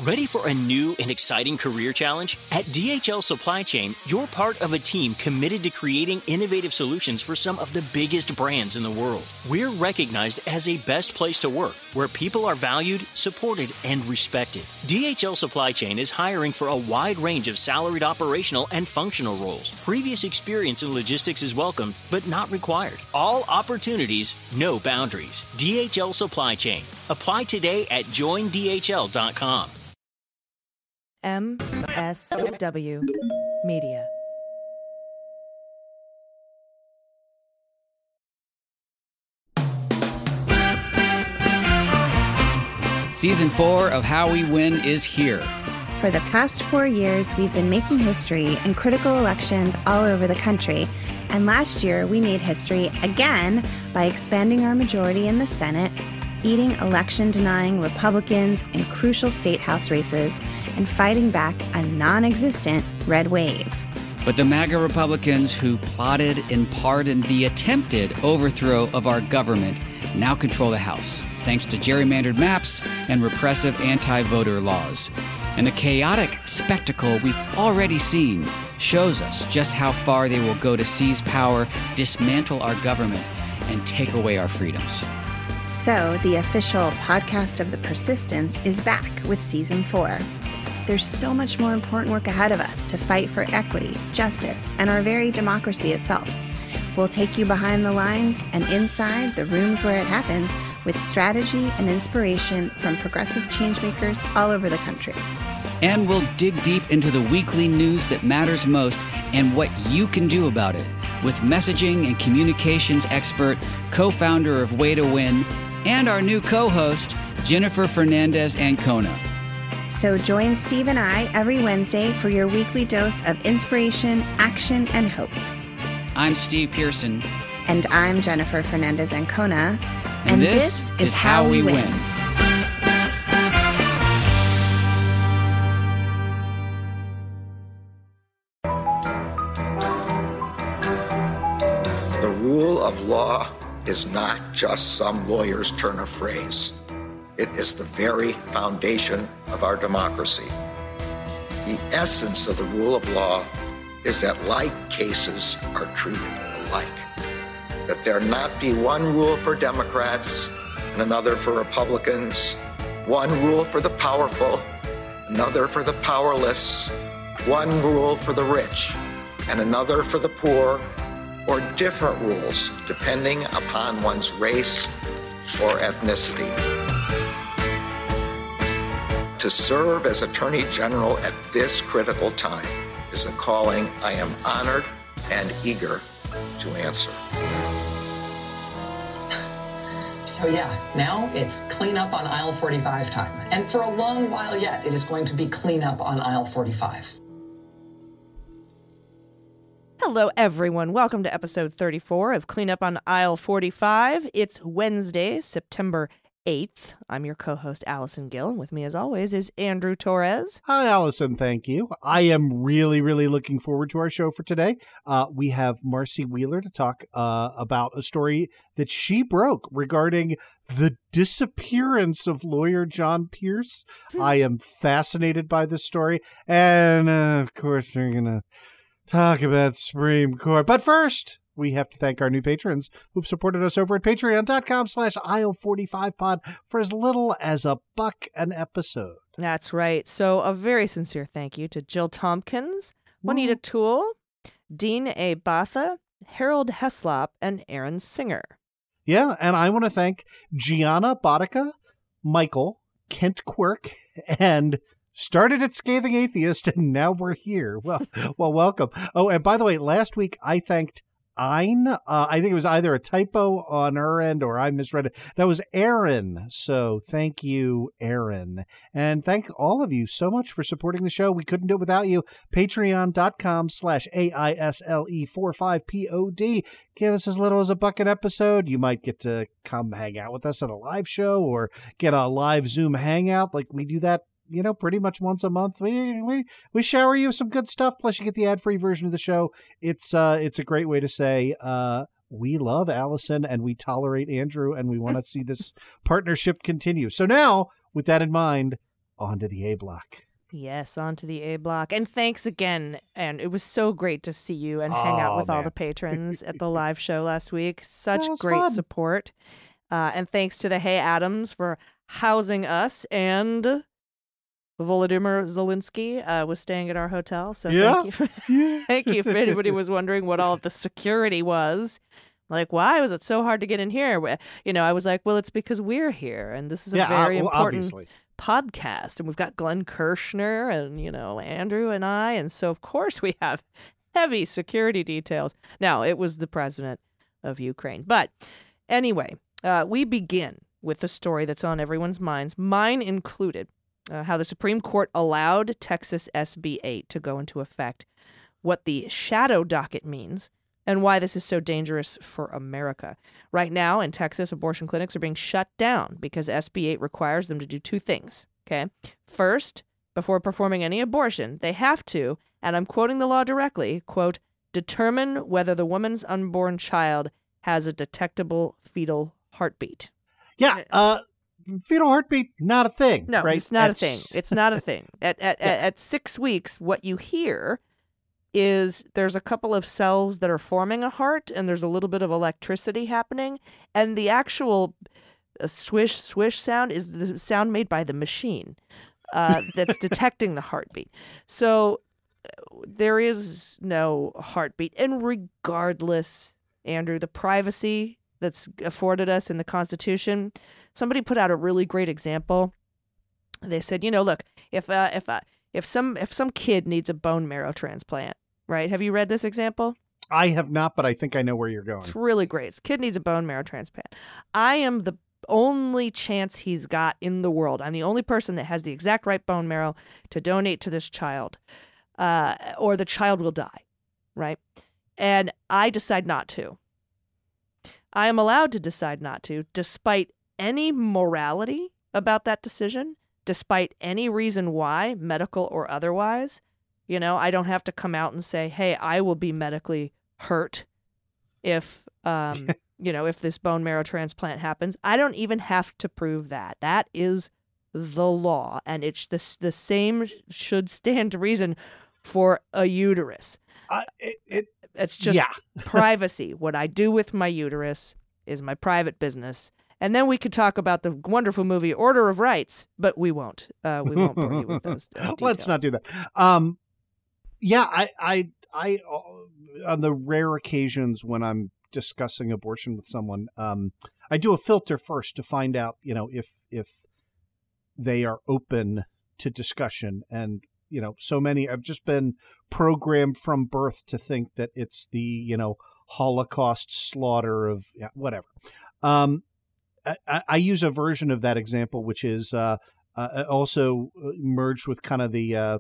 Ready for a new and exciting career challenge? At DHL Supply Chain, you're part of a team committed to creating innovative solutions for some of the biggest brands in the world. We're recognized as a best place to work, where people are valued, supported, and respected. DHL Supply Chain is hiring for a wide range of salaried operational and functional roles. Previous experience in logistics is welcome, but not required. All opportunities, no boundaries. DHL Supply Chain. Apply today at joindhl.com. MSW Media. Season 4 of How We Win is here. For the past 4 years, we've been making history in critical elections all over the country. And last year, we made history again by expanding our majority in the Senate, beating election-denying Republicans in crucial state house races, and fighting back a non-existent red wave. But the MAGA Republicans who plotted and pardoned the attempted overthrow of our government now control the House, thanks to gerrymandered maps and repressive anti-voter laws. And the chaotic spectacle we've already seen shows us just how far they will go to seize power, dismantle our government, and take away our freedoms. So, the official podcast of The Persistence is back with Season 4. There's so much more important work ahead of us to fight for equity, justice, and our very democracy itself. We'll take you behind the lines and inside the rooms where it happens with strategy and inspiration from progressive changemakers all over the country. And we'll dig deep into the weekly news that matters most and what you can do about it with messaging and communications expert, co-founder of Way to Win, and our new co-host, Jennifer Fernandez-Ancona. So join Steve and I every Wednesday for your weekly dose of inspiration, action, and hope. I'm Steve Pearson. And I'm Jennifer Fernandez-Ancona. And this is How We Win. The rule of law is not just some lawyer's turn of phrase. It is the very foundation of our democracy. The essence of the rule of law is that like cases are treated alike. That there not be one rule for Democrats and another for Republicans, one rule for the powerful, another for the powerless, one rule for the rich and another for the poor, or different rules depending upon one's race or ethnicity. To serve as Attorney General at this critical time is a calling I am honored and eager to answer. So yeah, now it's clean up on aisle 45 time. And for a long while yet, it is going to be clean up on aisle 45. Hello, everyone. Welcome to episode 34 of Clean Up on Aisle 45. It's Wednesday, September 8th. I'm your co-host, Allison Gill, and with me, as always, is Andrew Torres. Hi, Allison. Thank you. I am really looking forward to our show for today. We have Marcy Wheeler to talk about a story that she broke regarding the disappearance of lawyer John Pierce. I am fascinated by this story. And, of course, we're going to talk about the Supreme Court. But first, we have to thank our new patrons who've supported us over at patreon.com/aisle45pod for as little as $1 an episode. That's right. So a very sincere thank you to Jill Tompkins, Juanita Toole, Dean A. Batha, Harold Heslop, and Aaron Singer. Yeah, and I want to thank Gianna Bodica, Michael, Kent Quirk, and started at Scathing Atheist, and now we're here. Well, welcome. Oh, and by the way, last week I thanked Ein. I think it was either a typo on her end or I misread it. That was Aaron. So thank you, Aaron. And thank all of you so much for supporting the show. We couldn't do it without you. Patreon.com/AISLE45POD. Give us as little as $1 an episode. You might get to come hang out with us at a live show or get a live Zoom hangout. Like we do that, you know, pretty much once a month. We shower you with some good stuff. Plus you get the ad-free version of the show. It's a great way to say, we love Allison and we tolerate Andrew and we want to see this partnership continue. So now with that in mind, on to the A block. Yes, on to the A block. And thanks again. And it was so great to see you and hang out with all the patrons at the live show last week. Such great fun. support. And thanks to the Hey Adams for housing us, and Volodymyr Zelensky was staying at our hotel. So thank you for anybody who was wondering what all of the security was. Like, why was it so hard to get in here? You know, I was like, well, it's because we're here, and this is a very important podcast, and we've got Glenn Kirshner and, you know, Andrew and I, and so of course we have heavy security details. Now, it was the president of Ukraine. But anyway, we begin with the story that's on everyone's minds, mine included, how the Supreme Court allowed Texas SB 8 to go into effect, what the shadow docket means, and why this is so dangerous for America. Right now in Texas, abortion clinics are being shut down because SB 8 requires them to do two things, okay? First, before performing any abortion, they have to, and I'm quoting the law directly, quote, determine whether the woman's unborn child has a detectable fetal heartbeat. Yeah, fetal heartbeat, not a thing. No, right? It's not a thing. It's not a thing. At 6 weeks, what you hear is there's a couple of cells that are forming a heart, and there's a little bit of electricity happening, and the actual swish, swish sound is the sound made by the machine that's detecting the heartbeat. So there is no heartbeat. And regardless, Andrew, the privacy that's afforded us in the Constitution, somebody put out a really great example. They said, you know, look, if some kid needs a bone marrow transplant, right? Have you read this example? I have not, but I think I know where you're going. It's really great. This kid needs a bone marrow transplant. I am the only chance he's got in the world. I'm the only person that has the exact right bone marrow to donate to this child, or the child will die, right? And I decide not to. I am allowed to decide not to, despite any morality about that decision, despite any reason why, medical or otherwise. You know, I don't have to come out and say, hey, I will be medically hurt if, if this bone marrow transplant happens. I don't even have to prove that. That is the law. And it's the same should stand to reason for a uterus. It's just privacy. What I do with my uterus is my private business. And then we could talk about the wonderful movie Order of Rights, but we won't. We won't bore you with those details. Let's not do that. I on the rare occasions when I'm discussing abortion with someone, I do a filter first to find out, you know, if they are open to discussion. And, you know, so many, I've just been programmed from birth to think that it's the, you know, Holocaust slaughter of whatever. I use a version of that example, which is also merged with kind of the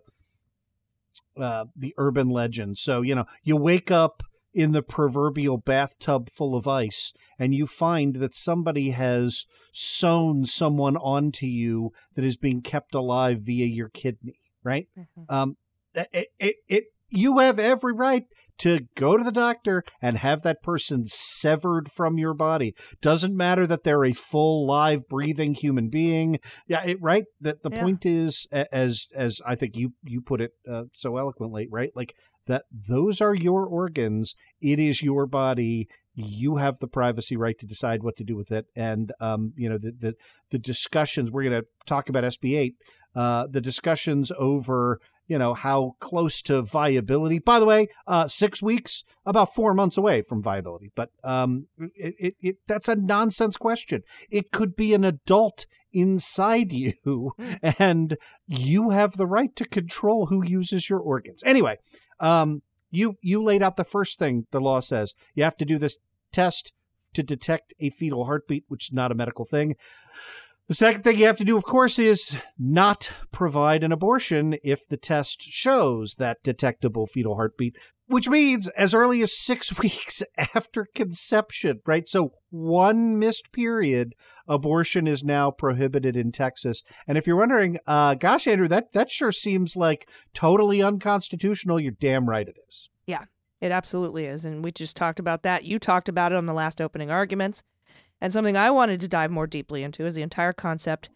urban legend. So, you know, you wake up in the proverbial bathtub full of ice and you find that somebody has sewn someone onto you that is being kept alive via your kidney, right? Mm-hmm. You have every right to go to the doctor and have that person severed from your body. Doesn't matter that they're a full, live, breathing human being. Yeah, right? The point is, as I think you put it so eloquently, right? Like that those are your organs. It is your body. You have the privacy right to decide what to do with it. And, the discussions, we're going to talk about SB 8, the discussions over, you know, how close to viability. By the way, 6 weeks, about 4 months away from viability. But that's a nonsense question. It could be an adult inside you, and you have the right to control who uses your organs. Anyway, you laid out the first thing the law says. You have to do this test to detect a fetal heartbeat, which is not a medical thing. The second thing you have to do, of course, is not provide an abortion if the test shows that detectable fetal heartbeat, which means as early as 6 weeks after conception, right? So one missed period, abortion is now prohibited in Texas. And if you're wondering, gosh, Andrew, that sure seems like totally unconstitutional. You're damn right it is. Yeah, it absolutely is. And we just talked about that. You talked about it on the last opening arguments. And something I wanted to dive more deeply into is the entire concept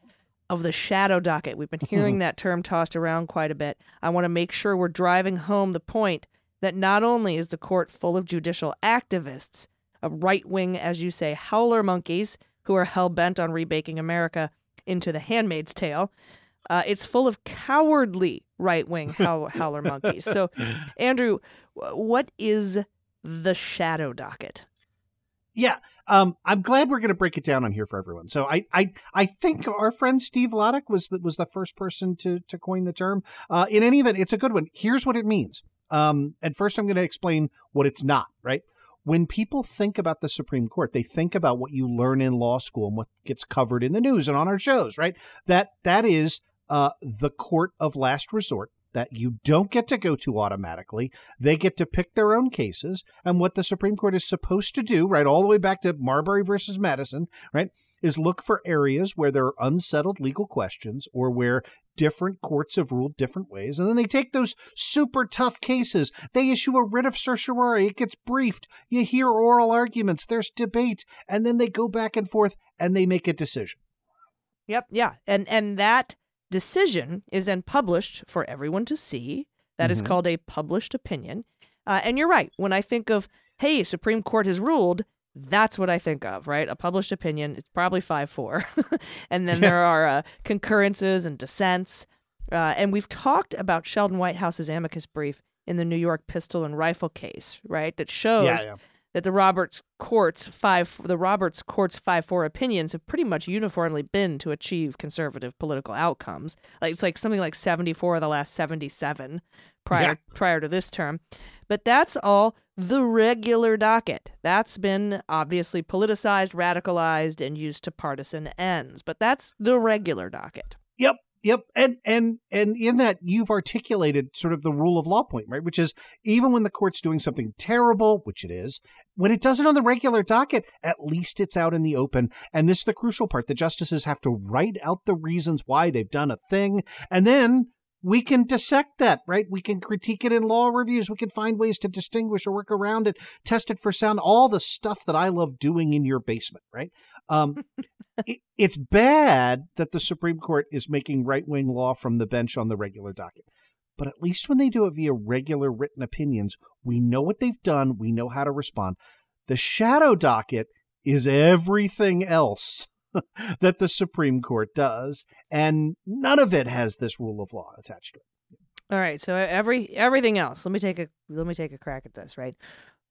of the shadow docket. We've been hearing that term tossed around quite a bit. I want to make sure we're driving home the point that not only is the court full of judicial activists, of right-wing, as you say, howler monkeys who are hell-bent on rebaking America into the Handmaid's Tale, it's full of cowardly right-wing howler monkeys. So, Andrew, what is the shadow docket? Yeah, I'm glad we're going to break it down on here for everyone. So I think our friend Steve Loddick was the first person to coin the term. In any event, it's a good one. Here's what it means. And first I'm going to explain what it's not, right? When people think about the Supreme Court, they think about what you learn in law school and what gets covered in the news and on our shows, right? That is the court of last resort that you don't get to go to automatically. They get to pick their own cases. And what the Supreme Court is supposed to do, right, all the way back to Marbury versus Madison, right, is look for areas where there are unsettled legal questions or where different courts have ruled different ways. And then they take those super tough cases. They issue a writ of certiorari. It gets briefed. You hear oral arguments. There's debate. And then they go back and forth and they make a decision. Yep. Yeah. And that decision is then published for everyone to see. That is called a published opinion. And you're right. When I think of, hey, Supreme Court has ruled, that's what I think of, right? A published opinion. It's probably 5-4. And then there are concurrences and dissents. And we've talked about Sheldon Whitehouse's amicus brief in the New York pistol and rifle case, right? That shows that the Roberts Court's 5-4 opinions have pretty much uniformly been to achieve conservative political outcomes. Like it's like something like 74 of the last 77 prior to this term. But that's all the regular docket. That's been obviously politicized, radicalized, and used to partisan ends. But that's the regular docket. Yep. And in that you've articulated sort of the rule of law point, right? Which is even when the court's doing something terrible, which it is, when it does it on the regular docket, at least it's out in the open. And this is the crucial part. The justices have to write out the reasons why they've done a thing. And then we can dissect that, right? We can critique it in law reviews. We can find ways to distinguish or work around it, test it for sound, all the stuff that I love doing in your basement, right? It's bad that the Supreme Court is making right-wing law from the bench on the regular docket. But at least when they do it via regular written opinions, we know what they've done. We know how to respond. The shadow docket is everything else that the Supreme Court does, and none of it has this rule of law attached to it. All right, so everything else. Let me take a crack at this. Right,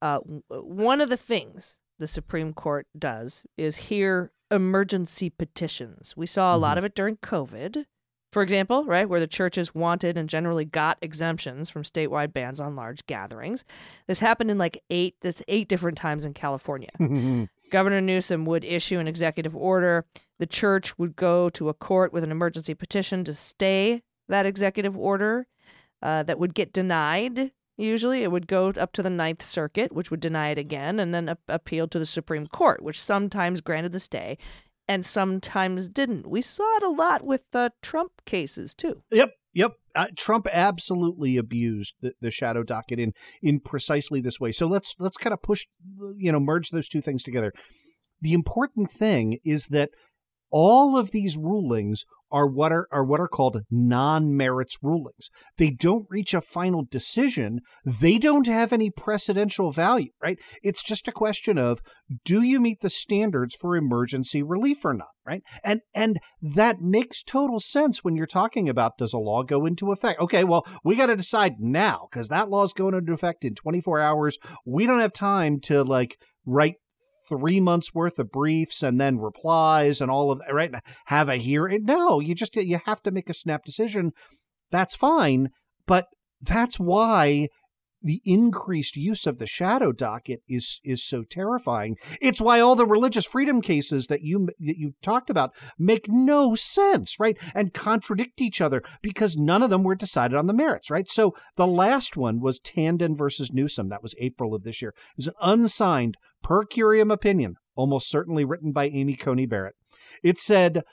one of the things the Supreme Court does is hear emergency petitions. We saw a lot of it during COVID, for example, right, where the churches wanted and generally got exemptions from statewide bans on large gatherings. This happened in eight different times in California. Governor Newsom would issue an executive order. The church would go to a court with an emergency petition to stay that executive order that would get denied. Usually it would go up to the Ninth Circuit, which would deny it again, and then appeal to the Supreme Court, which sometimes granted the stay and sometimes didn't. We saw it a lot with Trump cases, too. Yep. Trump absolutely abused the shadow docket in precisely this way. So let's kind of merge those two things together. The important thing is that all of these rulings are what are called non-merits rulings. They don't reach a final decision. They don't have any precedential value, right? It's just a question of, do you meet the standards for emergency relief or not, right? And that makes total sense when you're talking about, does a law go into effect? Okay, well, we got to decide now because that law is going into effect in 24 hours. We don't have time to write 3 months worth of briefs and then replies and all of that, right? Have a hearing. No, you have to make a snap decision. That's fine. But that's why the increased use of the shadow docket is so terrifying. It's why all the religious freedom cases that you talked about make no sense, right? And contradict each other because none of them were decided on the merits, right? So the last one was Tandon versus Newsom. That was April of this year. It was an unsigned per curiam opinion, almost certainly written by Amy Coney Barrett. It said,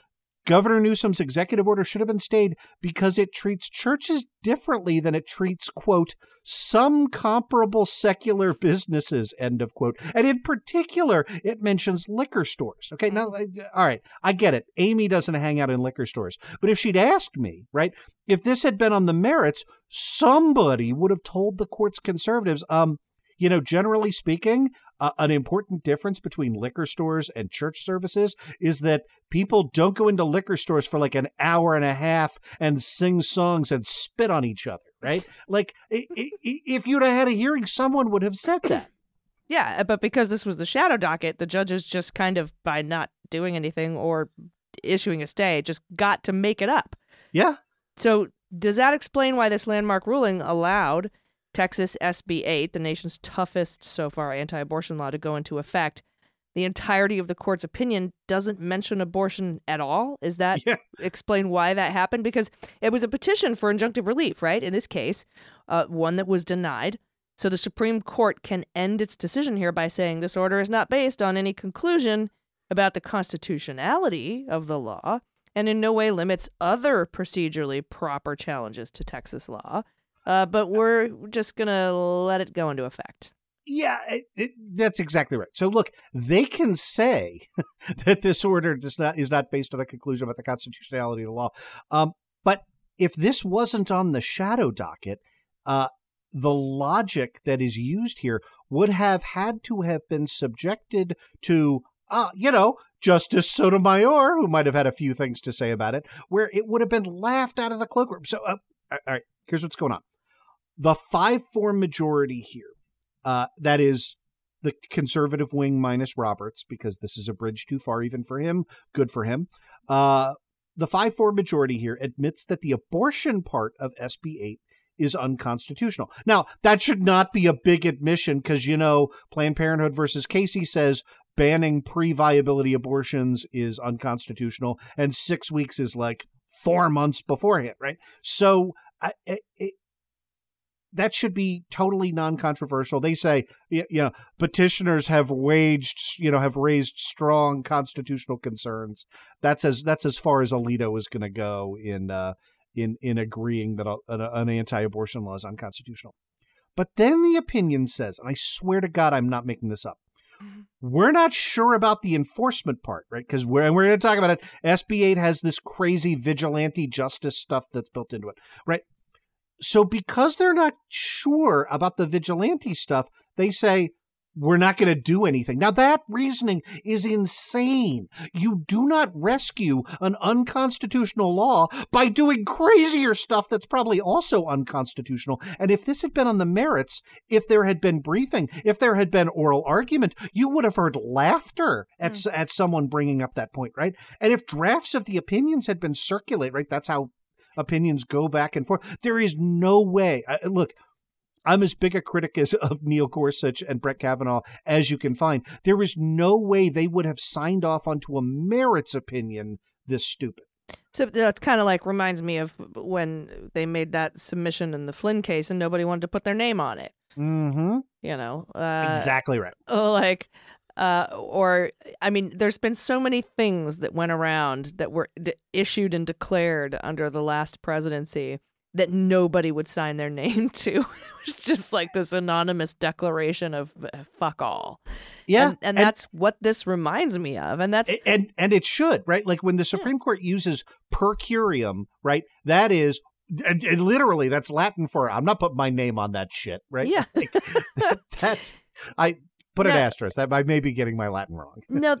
Governor Newsom's executive order should have been stayed because it treats churches differently than it treats, quote, some comparable secular businesses, end of quote. And in particular, it mentions liquor stores. Okay, now, all right, I get it. Amy doesn't hang out in liquor stores. But if she'd asked me, right, if this had been on the merits, somebody would have told the court's conservatives, generally speaking, an important difference between liquor stores and church services is that people don't go into liquor stores for like an hour and a half and sing songs and spit on each other, right? Like, if you'd have had a hearing, someone would have said that. Yeah, but because this was the shadow docket, the judges just kind of, by not doing anything or issuing a stay, just got to make it up. Yeah. So does that explain why this landmark ruling allowed Texas SB 8, the nation's toughest so far anti-abortion law, to go into effect? The entirety of the court's opinion doesn't mention abortion at all. Is that explain why that happened? Because it was a petition for injunctive relief, right? In this case, one that was denied. So the Supreme Court can end its decision here by saying this order is not based on any conclusion about the constitutionality of the law and in no way limits other procedurally proper challenges to Texas law. But we're just going to let it go into effect. Yeah, that's exactly right. So look, they can say that this order is not based on a conclusion about the constitutionality of the law. But if this wasn't on the shadow docket, the logic that is used here would have had to have been subjected to, Justice Sotomayor, who might have had a few things to say about it, where it would have been laughed out of the cloakroom. So, all right, here's what's going on. The 5-4 majority here, that is the conservative wing minus Roberts, because this is a bridge too far even for him. Good for him. The 5-4 majority here admits that the abortion part of SB 8 is unconstitutional. Now, that should not be a big admission because, Planned Parenthood versus Casey says banning pre-viability abortions is unconstitutional, and 6 weeks is like 4 months beforehand, right? So that should be totally non-controversial. They say, petitioners have raised strong constitutional concerns. That's as far as Alito is going to go in agreeing that an anti-abortion law is unconstitutional. But then the opinion says, and I swear to God, I'm not making this up, we're not sure about the enforcement part, right? Because we're going to talk about it. SB 8 has this crazy vigilante justice stuff that's built into it, right? So because they're not sure about the vigilante stuff, they say, we're not going to do anything. Now, that reasoning is insane. You do not rescue an unconstitutional law by doing crazier stuff that's probably also unconstitutional. And if this had been on the merits, if there had been briefing, if there had been oral argument, you would have heard laughter at someone bringing up that point, right? And if drafts of the opinions had been circulated, right, that's how opinions go back and forth. There is no way. Look, I'm as big a critic of Neil Gorsuch and Brett Kavanaugh as you can find. There is no way they would have signed off onto a merits opinion this stupid. So that's kind of like reminds me of when they made that submission in the Flynn case and nobody wanted to put their name on it. Mm-hmm. Exactly right. There's been so many things that went around that were issued and declared under the last presidency that nobody would sign their name to. It was just like this anonymous declaration of fuck all. Yeah. And that's what this reminds me of. And that's and it should, right? Like when the Supreme Court uses per curiam, right? That is and literally that's Latin for I'm not putting my name on that shit, right? Yeah. I put an asterisk. That I may be getting my Latin wrong.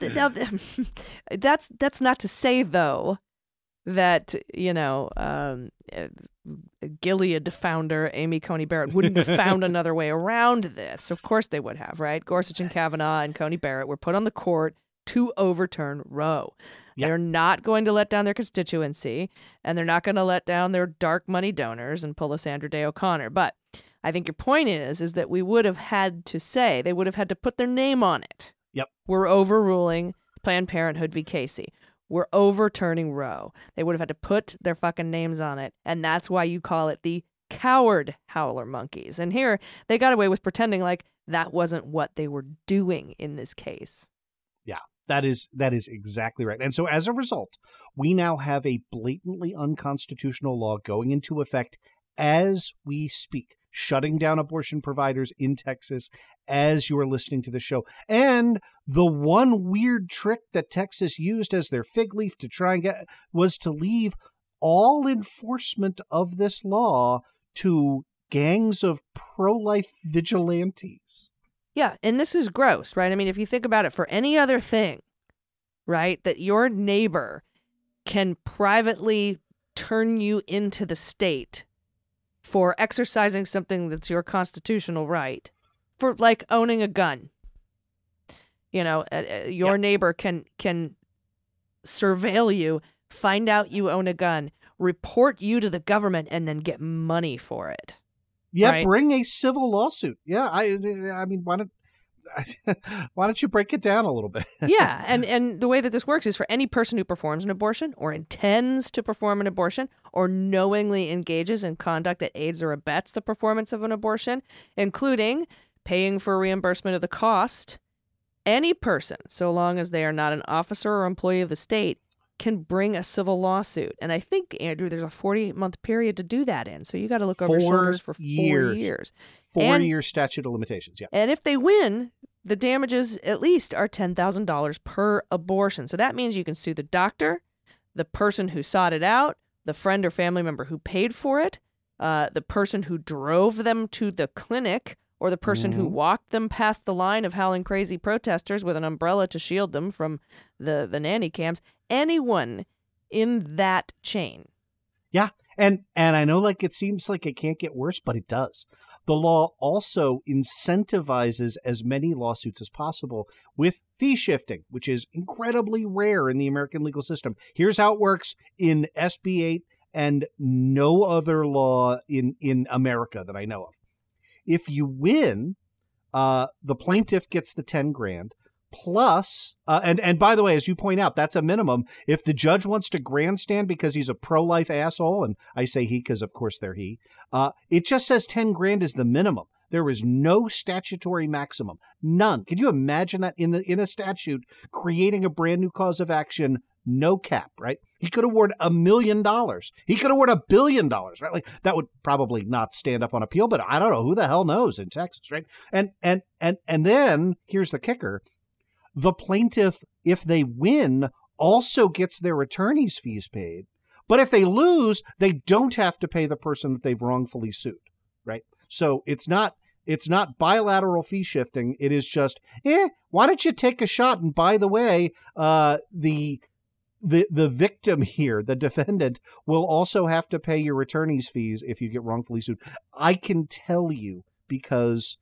That's not to say though that, Gilead founder Amy Coney Barrett wouldn't have found another way around this. Of course they would have, right? Gorsuch and Kavanaugh and Coney Barrett were put on the court to overturn Roe. Yep. They're not going to let down their constituency, and they're not going to let down their dark money donors and pull a Sandra Day O'Connor. But I think your point is that we would have had to say, they would have had to put their name on it. Yep. We're overruling Planned Parenthood v. Casey. We're overturning Roe. They would have had to put their fucking names on it. And that's why you call it the coward howler monkeys. And here, they got away with pretending like that wasn't what they were doing in this case. Yeah. That is exactly right. And so as a result, we now have a blatantly unconstitutional law going into effect as we speak, shutting down abortion providers in Texas as you are listening to the show. And the one weird trick that Texas used as their fig leaf to try and get was to leave all enforcement of this law to gangs of pro-life vigilantes. Yeah, and this is gross, right? I mean, if you think about it, for any other thing, right, that your neighbor can privately turn you into the state for exercising something that's your constitutional right, for like owning a gun. You know, your neighbor can surveil you, find out you own a gun, report you to the government, and then get money for it. Yeah, right? Bring a civil lawsuit. Yeah, I mean, why don't you break it down a little bit? Yeah, and the way that this works is for any person who performs an abortion or intends to perform an abortion or knowingly engages in conduct that aids or abets the performance of an abortion, including paying for reimbursement of the cost, any person, so long as they are not an officer or employee of the state, can bring a civil lawsuit. And I think, Andrew, there's a 48-month period to do that in. So you got to look over your shoulders for 4 years. 4-year statute of limitations, yeah. And if they win, the damages at least are $10,000 per abortion. So that means you can sue the doctor, the person who sought it out, the friend or family member who paid for it, the person who drove them to the clinic, or the person who walked them past the line of howling crazy protesters with an umbrella to shield them from the nanny cams. Anyone in that chain. Yeah, and I know, like, it seems like it can't get worse, but it does. The law also incentivizes as many lawsuits as possible with fee shifting, which is incredibly rare in the American legal system. Here's how it works in SB 8 and no other law in America that I know of. If you win, the plaintiff gets the $10,000 plus, and by the way, as you point out, that's a minimum. If the judge wants to grandstand because he's a pro-life asshole, and I say he because of course they're he, it just says $10,000 is the minimum. There is no statutory maximum, none. Can you imagine that in a statute creating a brand new cause of action? No cap, right? He could award $1 million. He could award $1 billion, right? Like, that would probably not stand up on appeal, but I don't know, who the hell knows in Texas, right? And then here's the kicker. The plaintiff, if they win, also gets their attorney's fees paid. But if they lose, they don't have to pay the person that they've wrongfully sued, right? So it's not bilateral fee shifting. It is just, why don't you take a shot? And by the way, the victim here, the defendant, will also have to pay your attorney's fees if you get wrongfully sued. I can tell you, because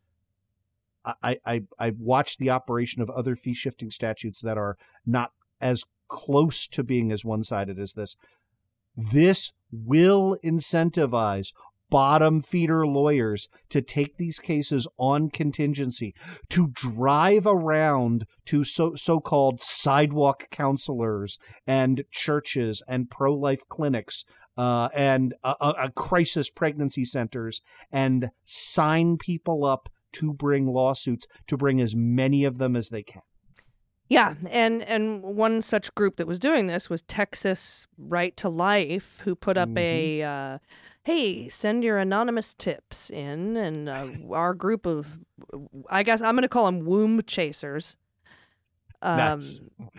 I watched the operation of other fee shifting statutes that are not as close to being as one-sided as this. This will incentivize bottom feeder lawyers to take these cases on contingency, to drive around to so-called sidewalk counselors and churches and pro-life clinics and crisis pregnancy centers and sign people up to bring lawsuits, to bring as many of them as they can. Yeah, and one such group that was doing this was Texas Right to Life, who put up a, hey, send your anonymous tips in, and our group of, I guess I'm going to call them womb chasers. Nice.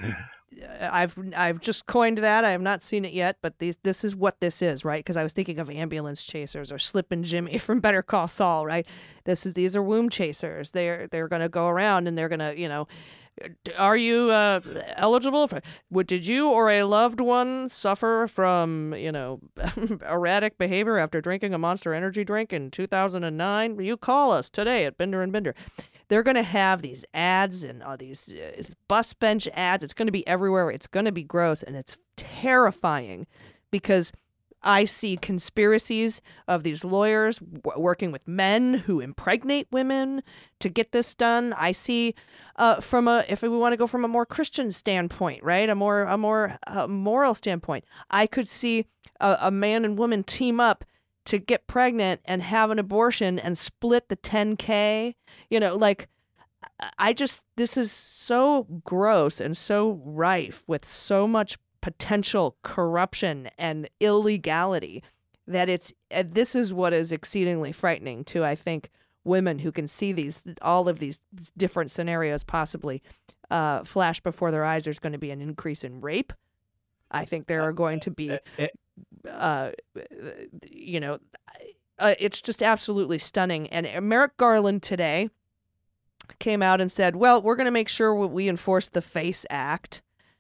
I've just coined that. I have not seen it yet, but this is what this is, right? Because I was thinking of ambulance chasers or Slippin' Jimmy from Better Call Saul, right? These are womb chasers. They're going to go around and they're going to, are you eligible for? Did you or a loved one suffer from, erratic behavior after drinking a Monster Energy drink in 2009? You call us today at Bender and Bender. They're going to have these ads and these bus bench ads. It's going to be everywhere. It's going to be gross, and it's terrifying because I see conspiracies of these lawyers working with men who impregnate women to get this done. I see if we want to go from a more Christian standpoint, right, a more moral standpoint, I could see a man and woman team up to get pregnant and have an abortion and split the $10,000, this is so gross and so rife with so much potential corruption and illegality that this is what is exceedingly frightening to, I think, women who can see all of these different scenarios possibly flash before their eyes. There's going to be an increase in rape. I think there are going to be, it's just absolutely stunning. And Merrick Garland today came out and said, well, we're going to make sure we enforce the FACE Act,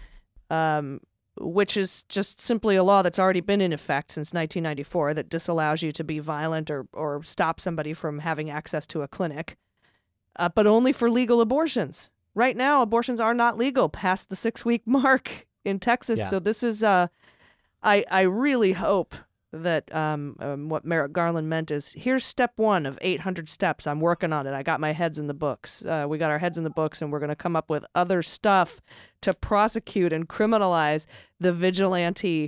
which is just simply a law that's already been in effect since 1994 that disallows you to be violent or stop somebody from having access to a clinic, but only for legal abortions. Right now, abortions are not legal past the 6-week mark in Texas. Yeah. So this is, I really hope that what Merrick Garland meant is, here's step 1 of 800 steps. I'm working on it. I got my heads in the books. We got our heads in the books, and we're going to come up with other stuff to prosecute and criminalize the vigilante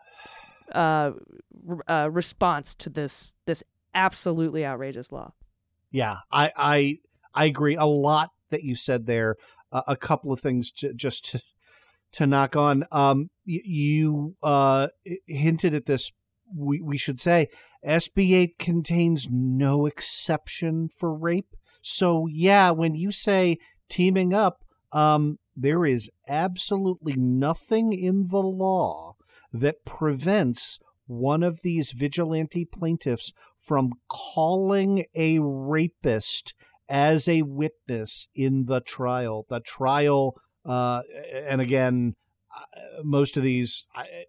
response to this absolutely outrageous law. Yeah, I agree. A lot that you said there. A couple of things to knock on. You hinted at this. We should say SB 8 contains no exception for rape. So yeah, when you say teaming up, there is absolutely nothing in the law that prevents one of these vigilante plaintiffs from calling a rapist as a witness in the trial. The trial, and again, most of these,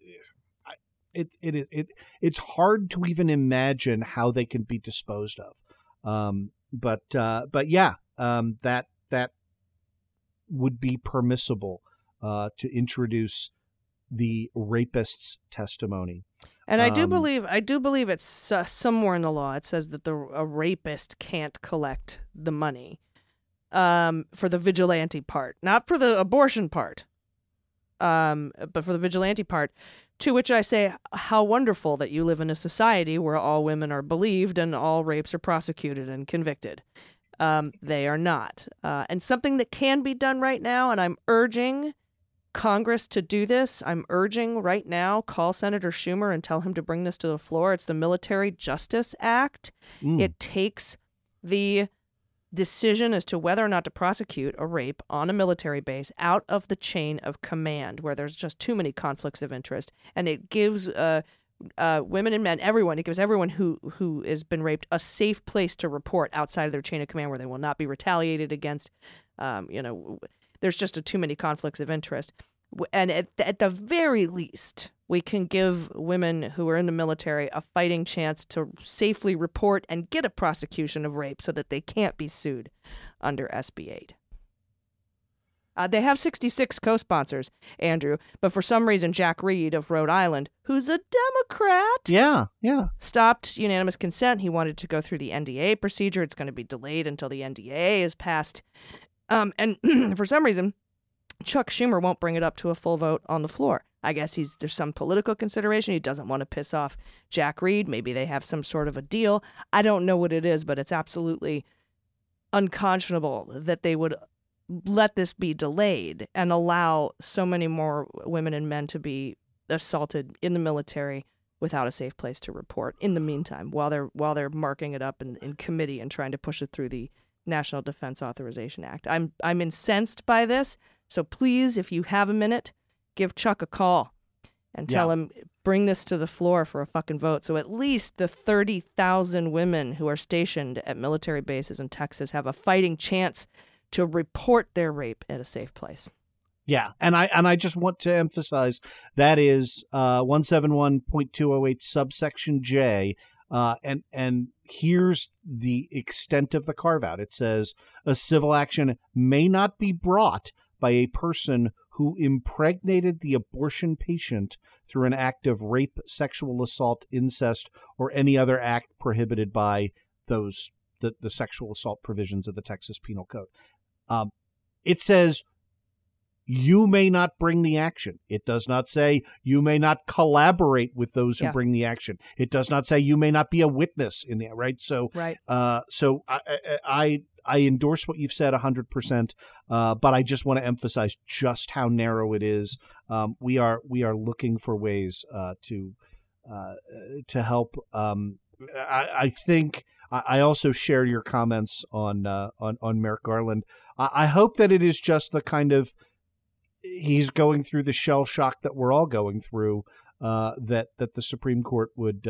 it's hard to even imagine how they can be disposed of. But yeah, that would be permissible to introduce the rapist's testimony. And I do believe it's somewhere in the law. It says that a rapist can't collect the money for the vigilante part, not for the abortion part, but for the vigilante part. To which I say, how wonderful that you live in a society where all women are believed and all rapes are prosecuted and convicted. They are not. And something that can be done right now, and I'm urging Congress to do this. I'm urging right now, call Senator Schumer and tell him to bring this to the floor. It's the Military Justice Act. It takes the decision as to whether or not to prosecute a rape on a military base out of the chain of command, where there's just too many conflicts of interest. And it gives women and men, everyone, it gives everyone who has been raped a safe place to report outside of their chain of command where they will not be retaliated against. There's just too many conflicts of interest. And at the very least, we can give women who are in the military a fighting chance to safely report and get a prosecution of rape so that they can't be sued under SB 8. They have 66 co-sponsors, Andrew, but for some reason, Jack Reed of Rhode Island, who's a Democrat, stopped unanimous consent. He wanted to go through the NDA procedure. It's going to be delayed until the NDA is passed. And for some reason, Chuck Schumer won't bring it up to a full vote on the floor. I guess there's some political consideration. He doesn't want to piss off Jack Reed. Maybe they have some sort of a deal. I don't know what it is, but it's absolutely unconscionable that they would let this be delayed and allow so many more women and men to be assaulted in the military without a safe place to report in the meantime, while they're marking it up in committee and trying to push it through the National Defense Authorization Act. I'm incensed by this. So please, if you have a minute, give Chuck a call and tell him, bring this to the floor for a fucking vote. So at least the 30,000 women who are stationed at military bases in Texas have a fighting chance to report their rape at a safe place. Yeah, and I just want to emphasize that is 171.208 subsection J. And here's the extent of the carve-out. It says, a civil action may not be brought by a person who impregnated the abortion patient through an act of rape, sexual assault, incest, or any other act prohibited by the sexual assault provisions of the Texas Penal Code. It says you may not bring the action. It does not say you may not collaborate with those who bring the action. It does not say you may not be a witness in the right. So so I endorse what you've said 100%, but I just want to emphasize just how narrow it is. We are looking for ways to help. I think I also share your comments on Merrick Garland. I hope that it is just the kind of he's going through the shell shock that we're all going through. That the Supreme Court would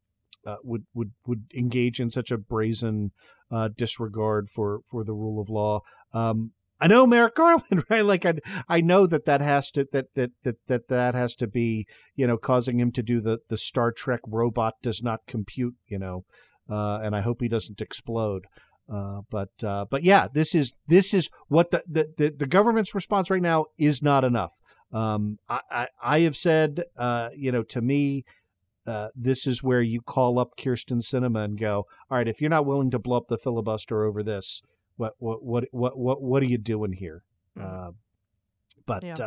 engage in such a brazen disregard for the rule of law. I know Merrick Garland, right? Like I know that has to that has to be, causing him to do the Star Trek robot does not compute, and I hope he doesn't explode. But yeah, this is what the government's response right now is not enough. I have said, to me, this is where you call up Kyrsten Sinema and go, all right, if you're not willing to blow up the filibuster over this, what are you doing here? But even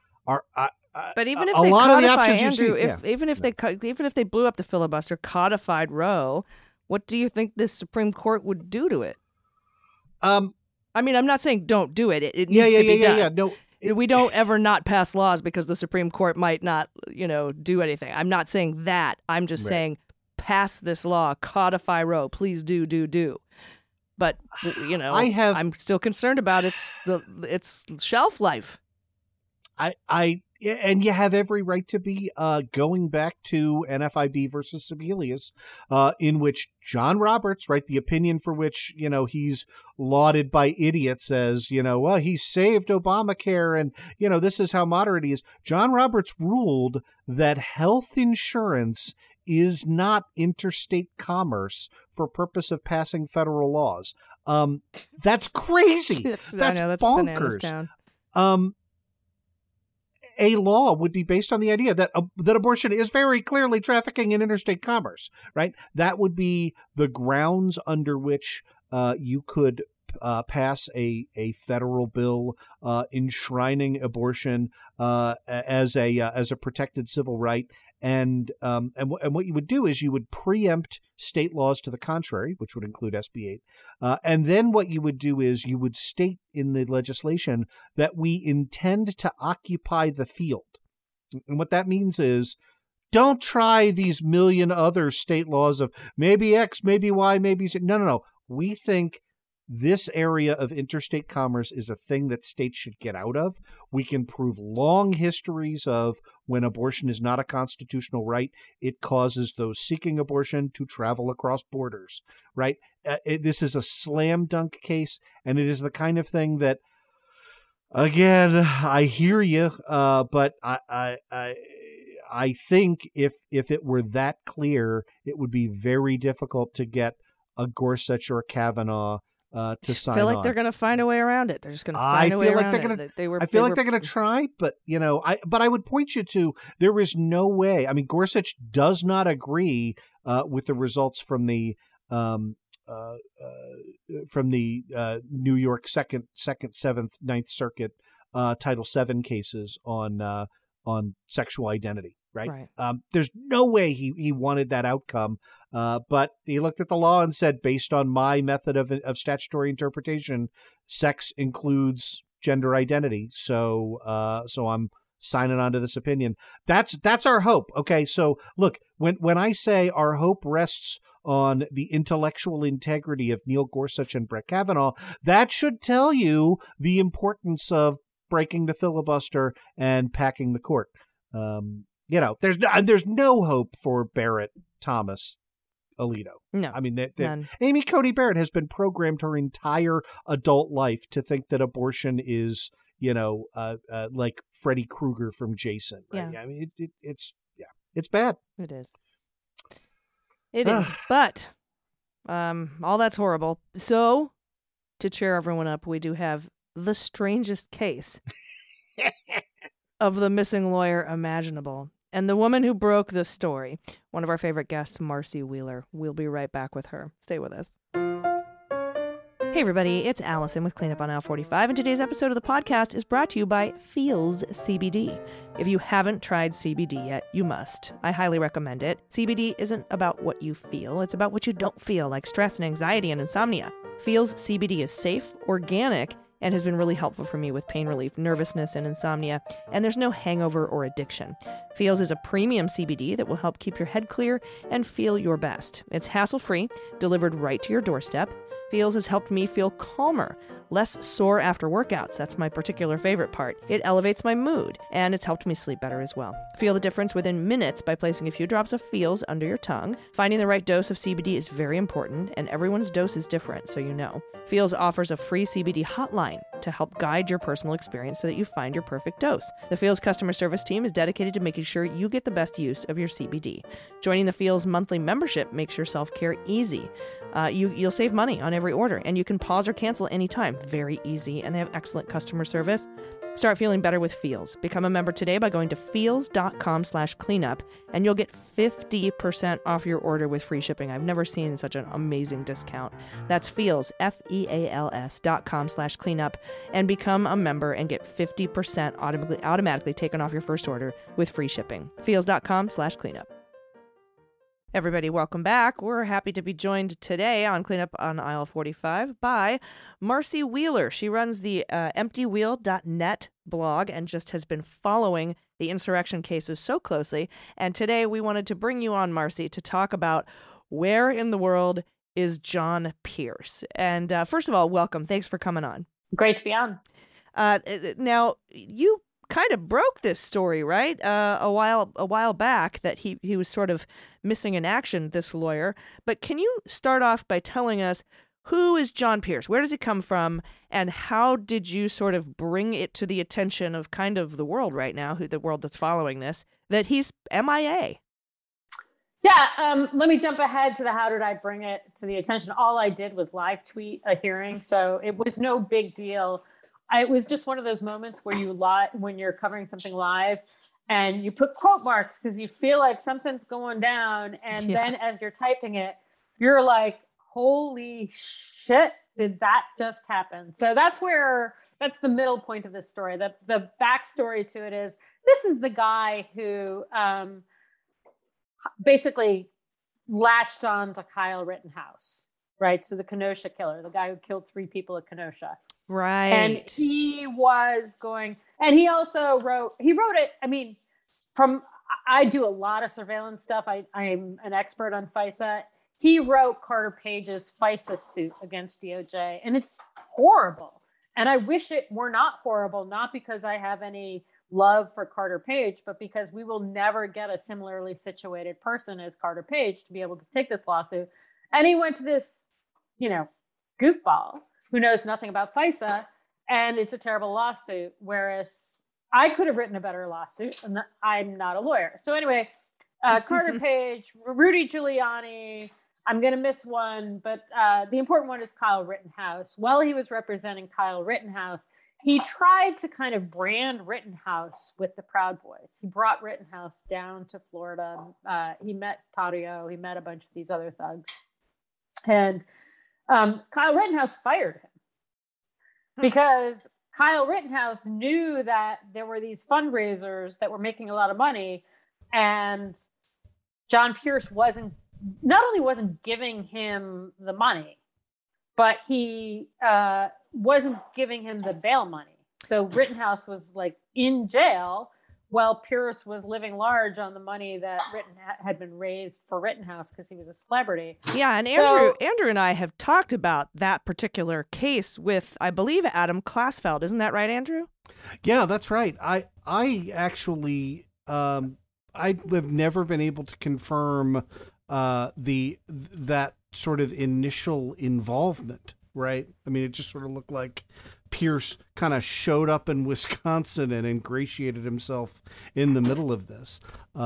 if a they lot of the codify, options Andrew, you see, even if they blew up the filibuster, codified Roe, what do you think this Supreme Court would do to it? I mean, I'm not saying don't do it. It needs to be done. No. We don't ever not pass laws because the Supreme Court might not, do anything. I'm not saying that. I'm just saying pass this law, codify Roe. Please do. But I'm still concerned about its shelf life. And you have every right to be going back to NFIB versus Sebelius, in which John Roberts, right, the opinion for which, he's lauded by idiots as, well, he saved Obamacare and, this is how moderate he is. John Roberts ruled that health insurance is not interstate commerce for purpose of passing federal laws. That's crazy. That's bonkers. A law would be based on the idea that abortion is very clearly trafficking in interstate commerce, right? That would be the grounds under which you could pass a federal bill enshrining abortion as a protected civil right. And what you would do is you would preempt state laws to the contrary, which would include SB 8. And then what you would do is you would state in the legislation that we intend to occupy the field. And what that means is don't try these million other state laws of maybe X, maybe Y, maybe Z. No. We think this area of interstate commerce is a thing that states should get out of. We can prove long histories of when abortion is not a constitutional right, it causes those seeking abortion to travel across borders, right? This is a slam dunk case, and it is the kind of thing that, again, I hear you, but I think if it were that clear, it would be very difficult to get a Gorsuch or a Kavanaugh to sign on. I feel like they're going to find a way around it. They're just going to find a way around it. I feel like they're going to try, but I would point you to there is no way. I mean, Gorsuch does not agree with the results from the New York Second, Seventh, Ninth Circuit Title VII cases on sexual identity. Right. There's no way he wanted that outcome. But he looked at the law and said, based on my method of statutory interpretation, sex includes gender identity. So I'm signing on to this opinion. That's our hope. Okay. So look, when I say our hope rests on the intellectual integrity of Neil Gorsuch and Brett Kavanaugh, that should tell you the importance of breaking the filibuster and packing the court. There's no hope for Barrett, Thomas, Alito. No, I mean, none. Amy Coney Barrett has been programmed her entire adult life to think that abortion is, like Freddy Krueger from Jason. Right? Yeah. I mean, it's bad. It is. It is. But all that's horrible. So, to cheer everyone up, we do have the strangest case of the missing lawyer imaginable. And the woman who broke this story, one of our favorite guests, Marcy Wheeler. We'll be right back with her. Stay with us. Hey everybody, it's Allison with Cleanup on Aisle 45, and today's episode of the podcast is brought to you by Feels CBD. If you haven't tried CBD yet, you must. I highly recommend it. CBD isn't about what you feel, it's about what you don't feel, like stress and anxiety and insomnia. Feels CBD is safe, organic, and has been really helpful for me with pain relief, nervousness, and insomnia, and there's no hangover or addiction. Feels is a premium CBD that will help keep your head clear and feel your best. It's hassle-free, delivered right to your doorstep. Feels has helped me feel calmer, less sore after workouts. That's my particular favorite part. It elevates my mood, and it's helped me sleep better as well. Feel the difference within minutes by placing a few drops of Feels under your tongue. Finding the right dose of CBD is very important, and everyone's dose is different, so you know. Feels offers a free CBD hotline to help guide your personal experience so that you find your perfect dose. The Feels customer service team is dedicated to making sure you get the best use of your CBD. Joining the Feels monthly membership makes your self-care easy. You'll save money on every order, and you can pause or cancel anytime. Very easy, and they have excellent customer service. Start feeling better with Feels. Become a member today by going to feels.com/cleanup, and you'll get 50% off your order with free shipping. I've never seen such an amazing discount. That's Feels, FEALS.com/cleanup, and become a member and get 50% automatically taken off your first order with free shipping. Feels.com/cleanup. Everybody, welcome back. We're happy to be joined today on Cleanup on Aisle 45 by Marcy Wheeler. She runs the EmptyWheel.net blog and just has been following the insurrection cases so closely. And today we wanted to bring you on, Marcy, to talk about where in the world is John Pierce. And first of all, welcome. Thanks for coming on. Great to be on. Now, you kind of broke this story, right? A while back that he was sort of missing in action, this lawyer. But can you start off by telling us, who is John Pierce? Where does he come from? And how did you sort of bring it to the attention of kind of the world right now, the world that's following this, that he's MIA? Yeah, let me jump ahead to the how did I bring it to the attention. All I did was live tweet a hearing, so it was no big deal. It was just one of those moments where when you're covering something live and you put quote marks because you feel like something's going down. And then as you're typing it, you're like, holy shit, did that just happen? So that's the middle point of this story. The backstory to it is, this is the guy who basically latched on to Kyle Rittenhouse, right? So the Kenosha killer, the guy who killed 3 people at Kenosha. Right. And he was going, and he also wrote it. I mean, I do a lot of surveillance stuff. I'm an expert on FISA. He wrote Carter Page's FISA suit against DOJ, and it's horrible. And I wish it were not horrible, not because I have any love for Carter Page, but because we will never get a similarly situated person as Carter Page to be able to take this lawsuit. And he went to this, goofball who knows nothing about FISA, and it's a terrible lawsuit, whereas I could have written a better lawsuit, and I'm not a lawyer. So anyway, Carter Page, Rudy Giuliani, I'm going to miss one, but the important one is Kyle Rittenhouse. While he was representing Kyle Rittenhouse, he tried to kind of brand Rittenhouse with the Proud Boys. He brought Rittenhouse down to Florida. He met Tario. He met a bunch of these other thugs. And Kyle Rittenhouse fired him because Kyle Rittenhouse knew that there were these fundraisers that were making a lot of money, and John Pierce not only wasn't giving him the money, but he wasn't giving him the bail money. So Rittenhouse was like in jail while Pierce was living large on the money that had been raised for Rittenhouse because he was a celebrity. Yeah, and Andrew and I have talked about that particular case with, I believe, Adam Klasfeld. Isn't that right, Andrew? Yeah, that's right. I actually I have never been able to confirm that sort of initial involvement, right? I mean, it just sort of looked like Pierce kind of showed up in Wisconsin and ingratiated himself in the middle of this.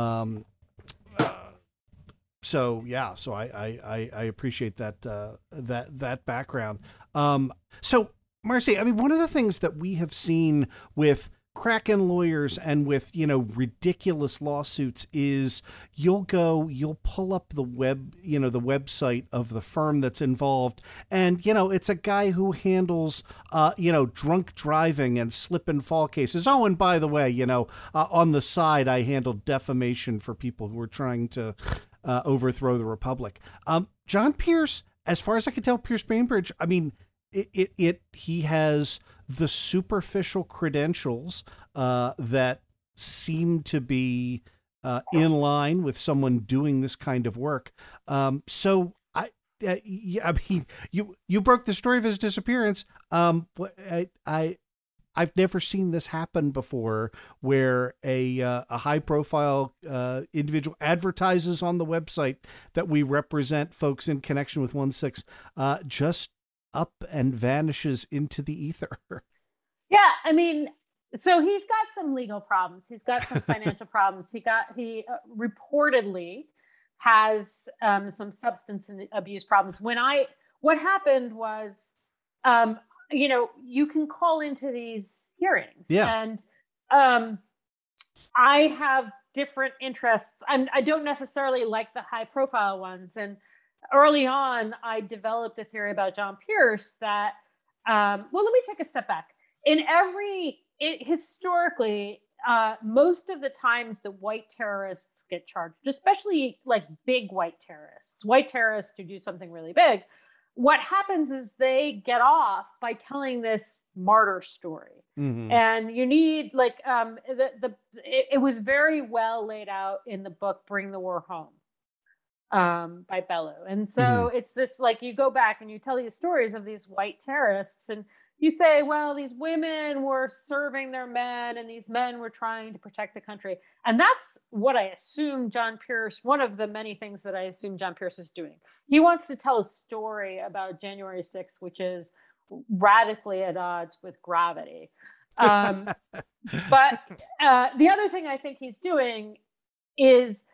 So I appreciate that background. So Marcy, I mean, one of the things that we have seen with Kraken lawyers and with, ridiculous lawsuits is you'll pull up the website of the firm that's involved. And, it's a guy who handles, drunk driving and slip and fall cases. Oh, and by the way, on the side, I handled defamation for people who were trying to overthrow the Republic. John Pierce, as far as I can tell, Pierce Bainbridge, I mean, he has the superficial credentials that seem to be in line with someone doing this kind of work. So you broke the story of his disappearance. I've never seen this happen before, where a high profile individual advertises on the website that we represent folks in connection with 1-6, just up and vanishes into the ether. Yeah, I mean, so he's got some legal problems. He's got some financial problems. He reportedly has some substance abuse problems. What happened was, you can call into these hearings, and I have different interests. I don't necessarily like the high profile ones, and early on, I developed a theory about John Pierce that, let me take a step back. Historically, most of the times the white terrorists get charged, especially like big white terrorists who do something really big. What happens is they get off by telling this martyr story. Mm-hmm. And you need it was very well laid out in the book, Bring the War Home. By Bellow. And so it's this, you go back and you tell these stories of these white terrorists, and you say, well, these women were serving their men and these men were trying to protect the country. And that's what I assume John Pierce, one of the many things that I assume John Pierce is doing. He wants to tell a story about January 6th, which is radically at odds with gravity. But the other thing I think he's doing is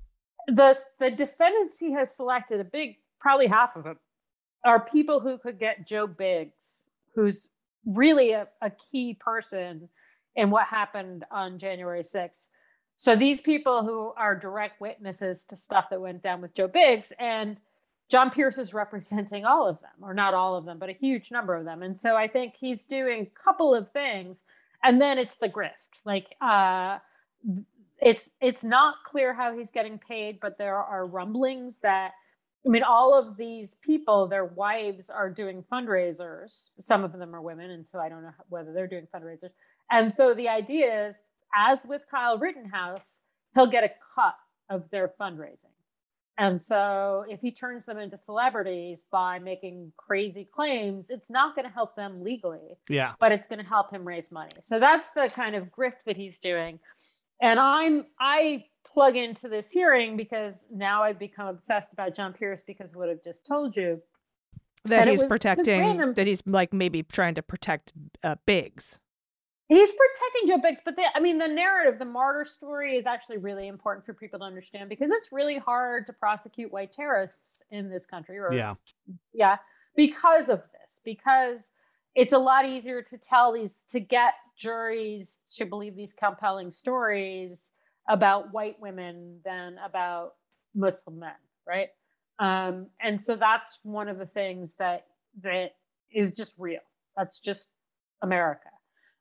the defendants he has selected, probably half of them, are people who could get Joe Biggs, who's really a key person in what happened on January 6th. So these people who are direct witnesses to stuff that went down with Joe Biggs, and John Pierce is representing all of them, or not all of them, but a huge number of them. And so I think he's doing a couple of things, and then it's the grift. It's not clear how he's getting paid, but there are rumblings that, all of these people, their wives are doing fundraisers. Some of them are women, and so I don't know whether they're doing fundraisers. And so the idea is, as with Kyle Rittenhouse, he'll get a cut of their fundraising. And so if he turns them into celebrities by making crazy claims, it's not going to help them legally, but it's going to help him raise money. So that's the kind of grift that he's doing. And I plug into this hearing because now I've become obsessed about John Pierce because of what I've just told you. That he's protecting, that he's maybe trying to protect Biggs. He's protecting Joe Biggs, but the narrative, the martyr story is actually really important for people to understand because it's really hard to prosecute white terrorists in this country. Because of this, because it's a lot easier to get juries to believe these compelling stories about white women than about Muslim men, right? And so that's one of the things that is just real. That's just America.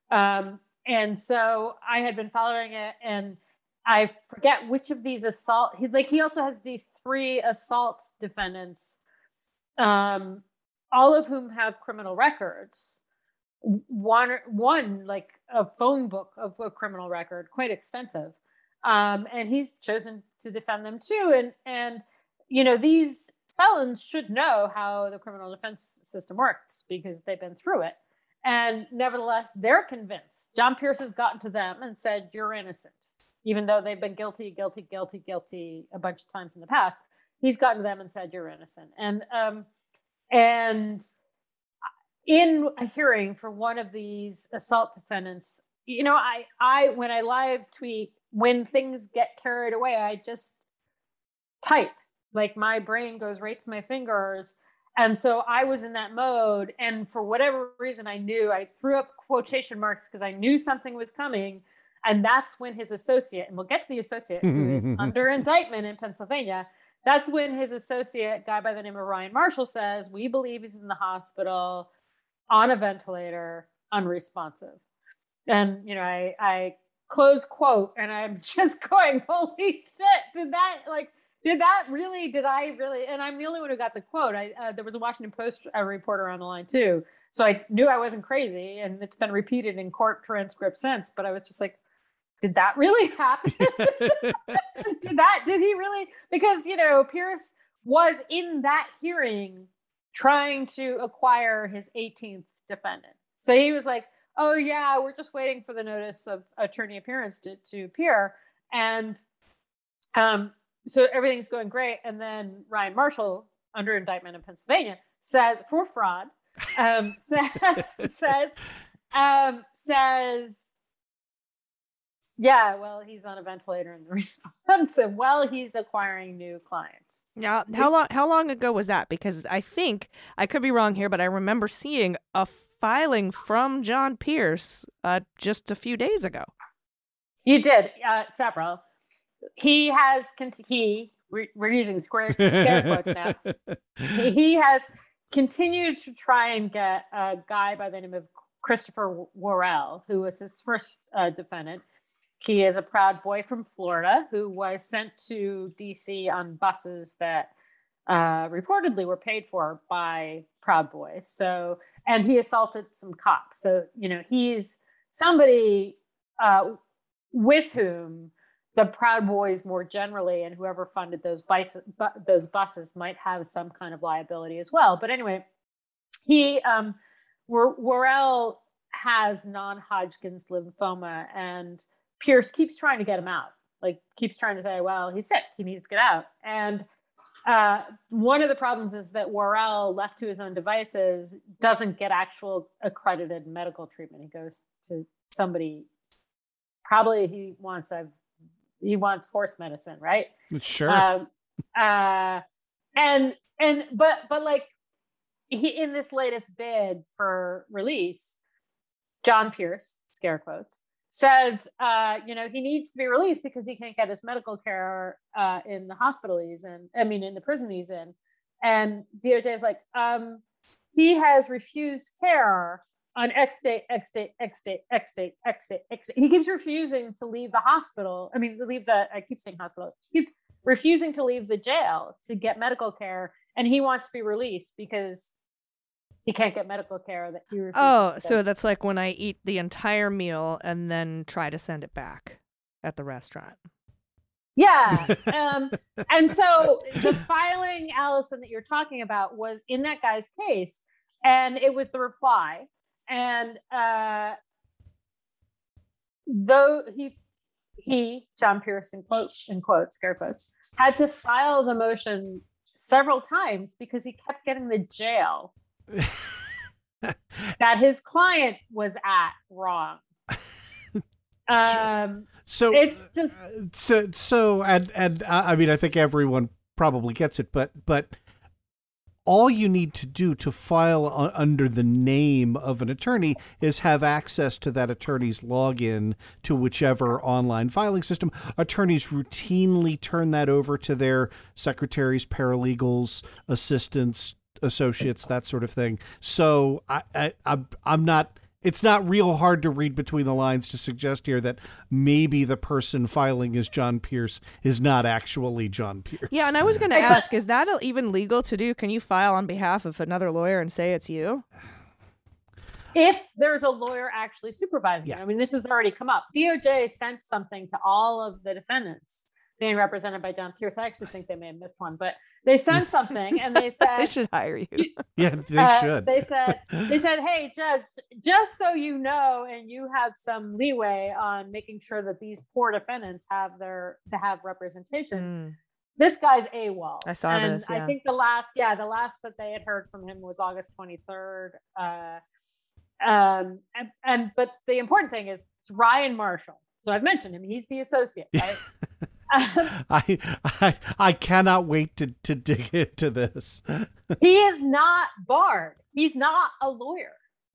And so I had been following it, and I forget which of these he also has these 3 assault defendants, all of whom have criminal records. One like a phone book of a criminal record, quite extensive. And he's chosen to defend them too. And these felons should know how the criminal defense system works because they've been through it. And nevertheless, they're convinced. John Pierce has gotten to them and said, you're innocent, even though they've been guilty a bunch of times in the past. He's gotten to them and said, you're innocent. And in a hearing for one of these assault defendants, I when I live tweet, when things get carried away, I just type. Like my brain goes right to my fingers. And so I was in that mode. And for whatever reason, I threw up quotation marks because I knew something was coming. And that's when his associate, and we'll get to the associate who is under indictment in Pennsylvania. That's when his associate, guy by the name of Ryan Marshall, says, we believe he's in the hospital on a ventilator, unresponsive. And, you know, I close quote, and I'm just going, holy shit, did I really, and I'm the only one who got the quote. There was a Washington Post reporter on the line too. So I knew I wasn't crazy, and it's been repeated in court transcripts since, but I was just like, did that really happen? Did he really? Because, you know, Pierce was in that hearing trying to acquire his 18th defendant. So he was like, oh yeah, we're just waiting for the notice of attorney appearance to appear. And so everything's going great. And then Ryan Marshall, under indictment in Pennsylvania, says, for fraud, says, yeah, well, he's on a ventilator in the response. Well, he's acquiring new clients. Yeah. How long ago was that? Because I think, I could be wrong here, but I remember seeing a filing from John Pierce just a few days ago. You did, several. He has, we're using scare quotes now. He has continued to try and get a guy by the name of Christopher Worrell, who was his first defendant. He is a Proud Boy from Florida who was sent to DC on buses that reportedly were paid for by Proud Boys. So, and he assaulted some cops. So, you know, he's somebody with whom the Proud Boys more generally, and whoever funded those buses might have some kind of liability as well. But anyway, Worrell has non-Hodgkin's lymphoma, and Pierce keeps trying to get him out. Like, keeps trying to say, well, he's sick, he needs to get out. And one of the problems is that Worrell, left to his own devices, doesn't get actual accredited medical treatment. He goes to somebody, probably he wants horse medicine, right? Sure. But like, he, in this latest bid for release, John Pierce, scare quotes, says, you know, he needs to be released because he can't get his medical care in the hospital he's in. I mean, in the prison he's in. And DOJ is like, he has refused care on X date, X date, X date, X date, X date, X date. He keeps refusing to leave the hospital. I keep saying hospital. He keeps refusing to leave the jail to get medical care. And he wants to be released because he can't get medical care that he refuses to get. So that's like when I eat the entire meal and then try to send it back at the restaurant. Yeah. And so the filing, Allison, that you're talking about was in that guy's case, and it was the reply. And though he, John Pierce, in quotes, scare quotes, had to file the motion several times because he kept getting the jail that his client was at wrong. So it's just and I mean, I think everyone probably gets it, but all you need to do to file under the name of an attorney is have access to that attorney's login to whichever online filing system. Attorneys routinely turn that over to their secretaries, paralegals, assistants, associates, that sort of thing. So I'm not. It's not real hard to read between the lines to suggest here that maybe the person filing as John Pierce is not actually John Pierce. Yeah, and I was going to ask, is that even legal to do? Can you file on behalf of another lawyer and say it's you? If there's a lawyer actually supervising. Yeah. I mean, this has already come up. DOJ sent something to all of the defendants being represented by John Pierce. I actually think they may have missed one, but they sent something and they said they should hire you. Yeah, they should. They said, hey, Judge, just so you know, and you have some leeway on making sure that these poor defendants have representation. This guy's AWOL. I saw this. Yeah. I think the last that they had heard from him was August 23rd. But the important thing is it's Ryan Marshall. So I've mentioned him. He's the associate, right? I cannot wait to dig into this. He is not barred. He's not a lawyer.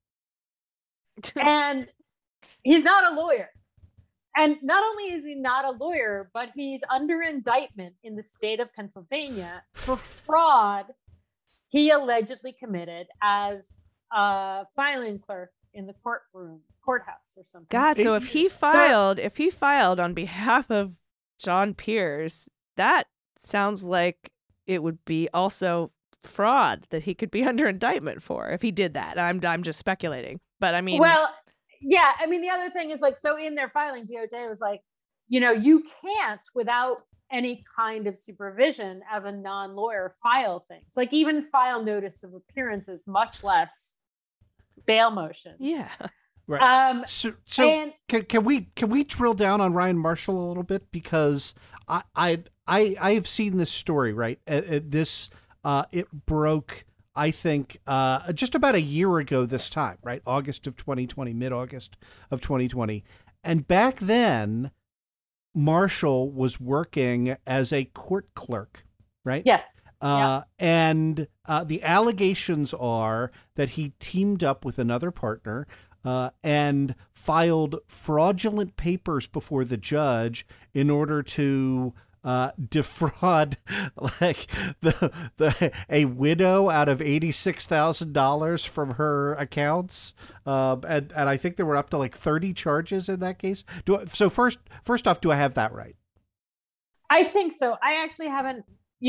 And he's not a lawyer. And not only is he not a lawyer, but he's under indictment in the state of Pennsylvania for fraud he allegedly committed as a filing clerk in the courthouse or something. God, so if he filed on behalf of John Pierce, that sounds like it would be also fraud that he could be under indictment for if he did that. I'm just speculating, but I mean, well, yeah, I mean the other thing is like, so in their filing, DOJ was like, you can't without any kind of supervision as a non-lawyer file things, like even file notice of appearances, much less bail motions. Yeah. Right. So can we drill down on Ryan Marshall a little bit, because I have seen this story, right? It broke, I think, just about a year ago this time, right? August of 2020, mid-August of 2020. And back then, Marshall was working as a court clerk, right? Yes. And the allegations are that he teamed up with another partner and filed fraudulent papers before the judge in order to defraud like a widow out of $86,000 from her accounts, and I think there were up to like 30 charges in that case. First off, do I have that right? I think so. I actually haven't.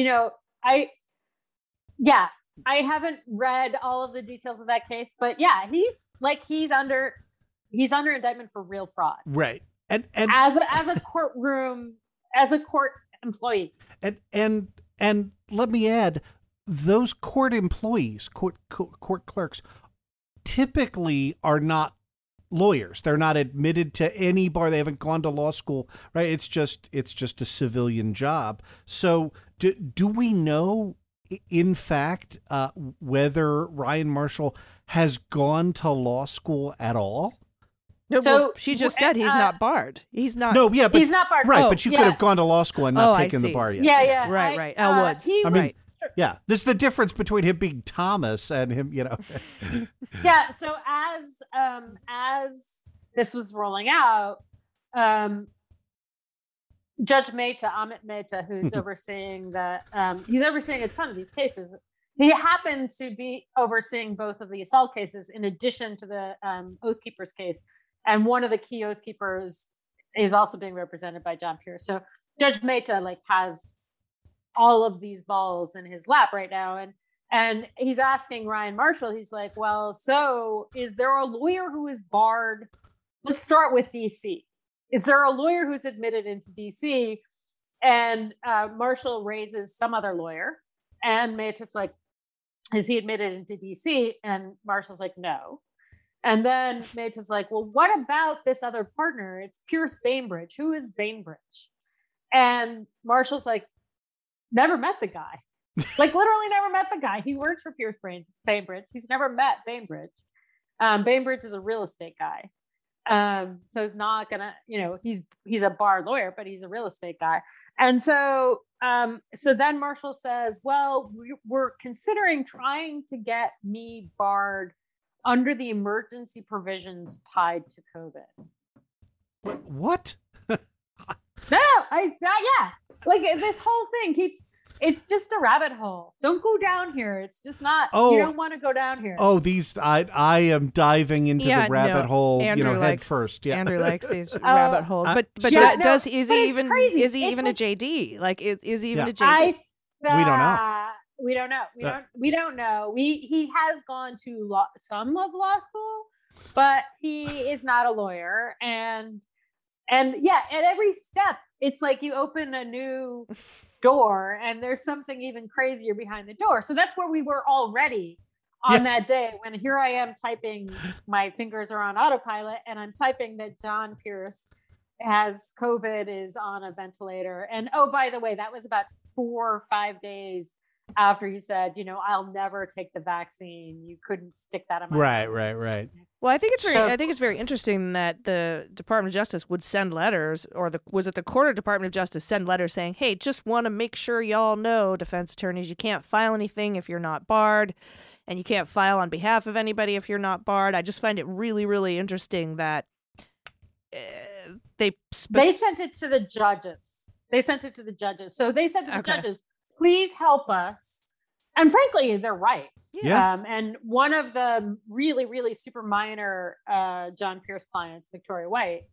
I haven't read all of the details of that case, but yeah, he's under indictment for real fraud, right? And as a court employee, and let me add, those court employees, court clerks, typically are not lawyers. They're not admitted to any bar. They haven't gone to law school, right? It's just a civilian job. So do we know, in fact, whether Ryan Marshall has gone to law school at all? No, so well, she just said he's not barred. He's not. No, yeah, but he's not barred. Right, but you could have gone to law school and not I taken the see. bar yet. Yeah. Right. Al Woods. Right. Yeah, this is the difference between him being Thomas and him, Yeah. So as this was rolling out, Judge Amit Mehta, who's overseeing he's overseeing a ton of these cases. He happened to be overseeing both of the assault cases in addition to the Oath Keepers case. And one of the key Oath Keepers is also being represented by John Pierce. So Judge Mehta has all of these balls in his lap right now. And he's asking Ryan Marshall, he's like, well, so is there a lawyer who is barred? Let's start with DC. Is there a lawyer who's admitted into DC? And Marshall raises some other lawyer. And Mehta's like, is he admitted into DC? And Marshall's like, no. And then Mehta's like, well, what about this other partner? It's Pierce Bainbridge. Who is Bainbridge? And Marshall's like, never met the guy. Literally never met the guy. He works for Pierce Bainbridge. He's never met Bainbridge. Bainbridge is a real estate guy. So he's not gonna, he's a bar lawyer, but he's a real estate guy. And so then Marshall says, well, we're considering trying to get me barred under the emergency provisions tied to COVID. What? This whole thing it's just a rabbit hole. Don't go down here. It's just not, you don't want to go down here. Oh, I am diving into the rabbit hole, head first. Yeah. Andrew likes these rabbit holes. But is he even a JD? Is he even a JD? We don't know. We don't know. He has gone to some of law school, but he is not a lawyer. And yeah, at every step, it's like you open a new door and there's something even crazier behind the door. So that's where we were already on that day when here I am typing, my fingers are on autopilot and I'm typing that John Pierce has COVID, is on a ventilator. And oh, by the way, that was about 4 or 5 days after he said, I'll never take the vaccine. You couldn't stick that in my Right. Well, I think it's very interesting that the Department of Justice would send letters, or was it the Court of Department of Justice send letters saying, "Hey, just want to make sure y'all know, defense attorneys, you can't file anything if you're not barred, and you can't file on behalf of anybody if you're not barred." I just find it really, really interesting that they sent it to the judges. So they said to the judges, "Please help us." And frankly, they're right. Yeah. And one of the really, really super minor John Pierce clients, Victoria White,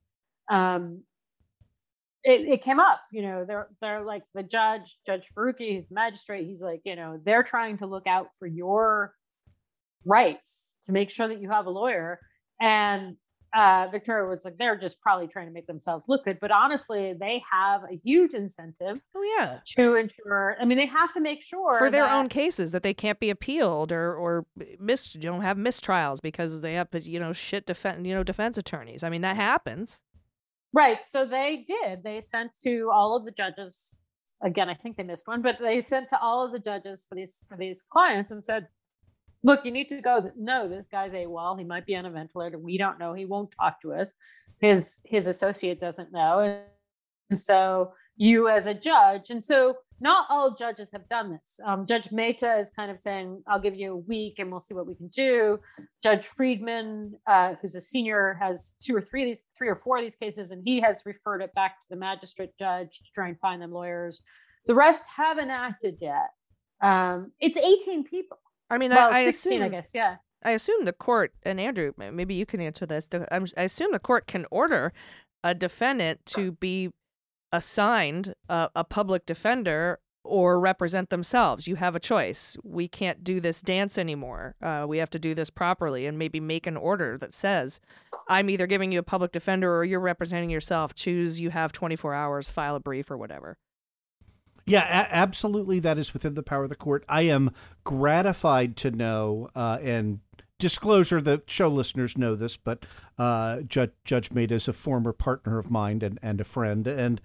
it came up. They're like the Judge Faruqi, who's the magistrate. He's like, they're trying to look out for your rights to make sure that you have a lawyer. And Victoria was like, they're just probably trying to make themselves look good, but honestly, they have a huge incentive. To ensure. I mean, they have to make sure for their own cases that they can't be appealed or don't have mistrials because they have shit defense attorneys. I mean, that happens. Right. So they did. They sent to all of the judges. Again, I think they missed one, but they sent to all of the judges for these clients and said, "Look, you need to go. No, this guy's AWOL. He might be on a ventilator. We don't know. He won't talk to us. His associate doesn't know. And so you as a judge," and so not all judges have done this. Judge Mehta is kind of saying, "I'll give you a week and we'll see what we can do." Judge Friedman, who's a senior, has 3 or 4 of these cases, and he has referred it back to the magistrate judge to try and find them lawyers. The rest haven't acted yet. It's 18 people. I mean, well, I 16, assume, I guess, yeah. I assume the court, and Andrew, maybe you can answer this. I assume the court can order a defendant to be assigned a public defender or represent themselves. You have a choice. We can't do this dance anymore. We have to do this properly, and maybe make an order that says, "I'm either giving you a public defender or you're representing yourself. Choose. You have 24 hours. File a brief or whatever." Yeah, absolutely. That is within the power of the court. I am gratified to know, and disclosure, the show listeners know this, but Judge Mehta is a former partner of mine and a friend. And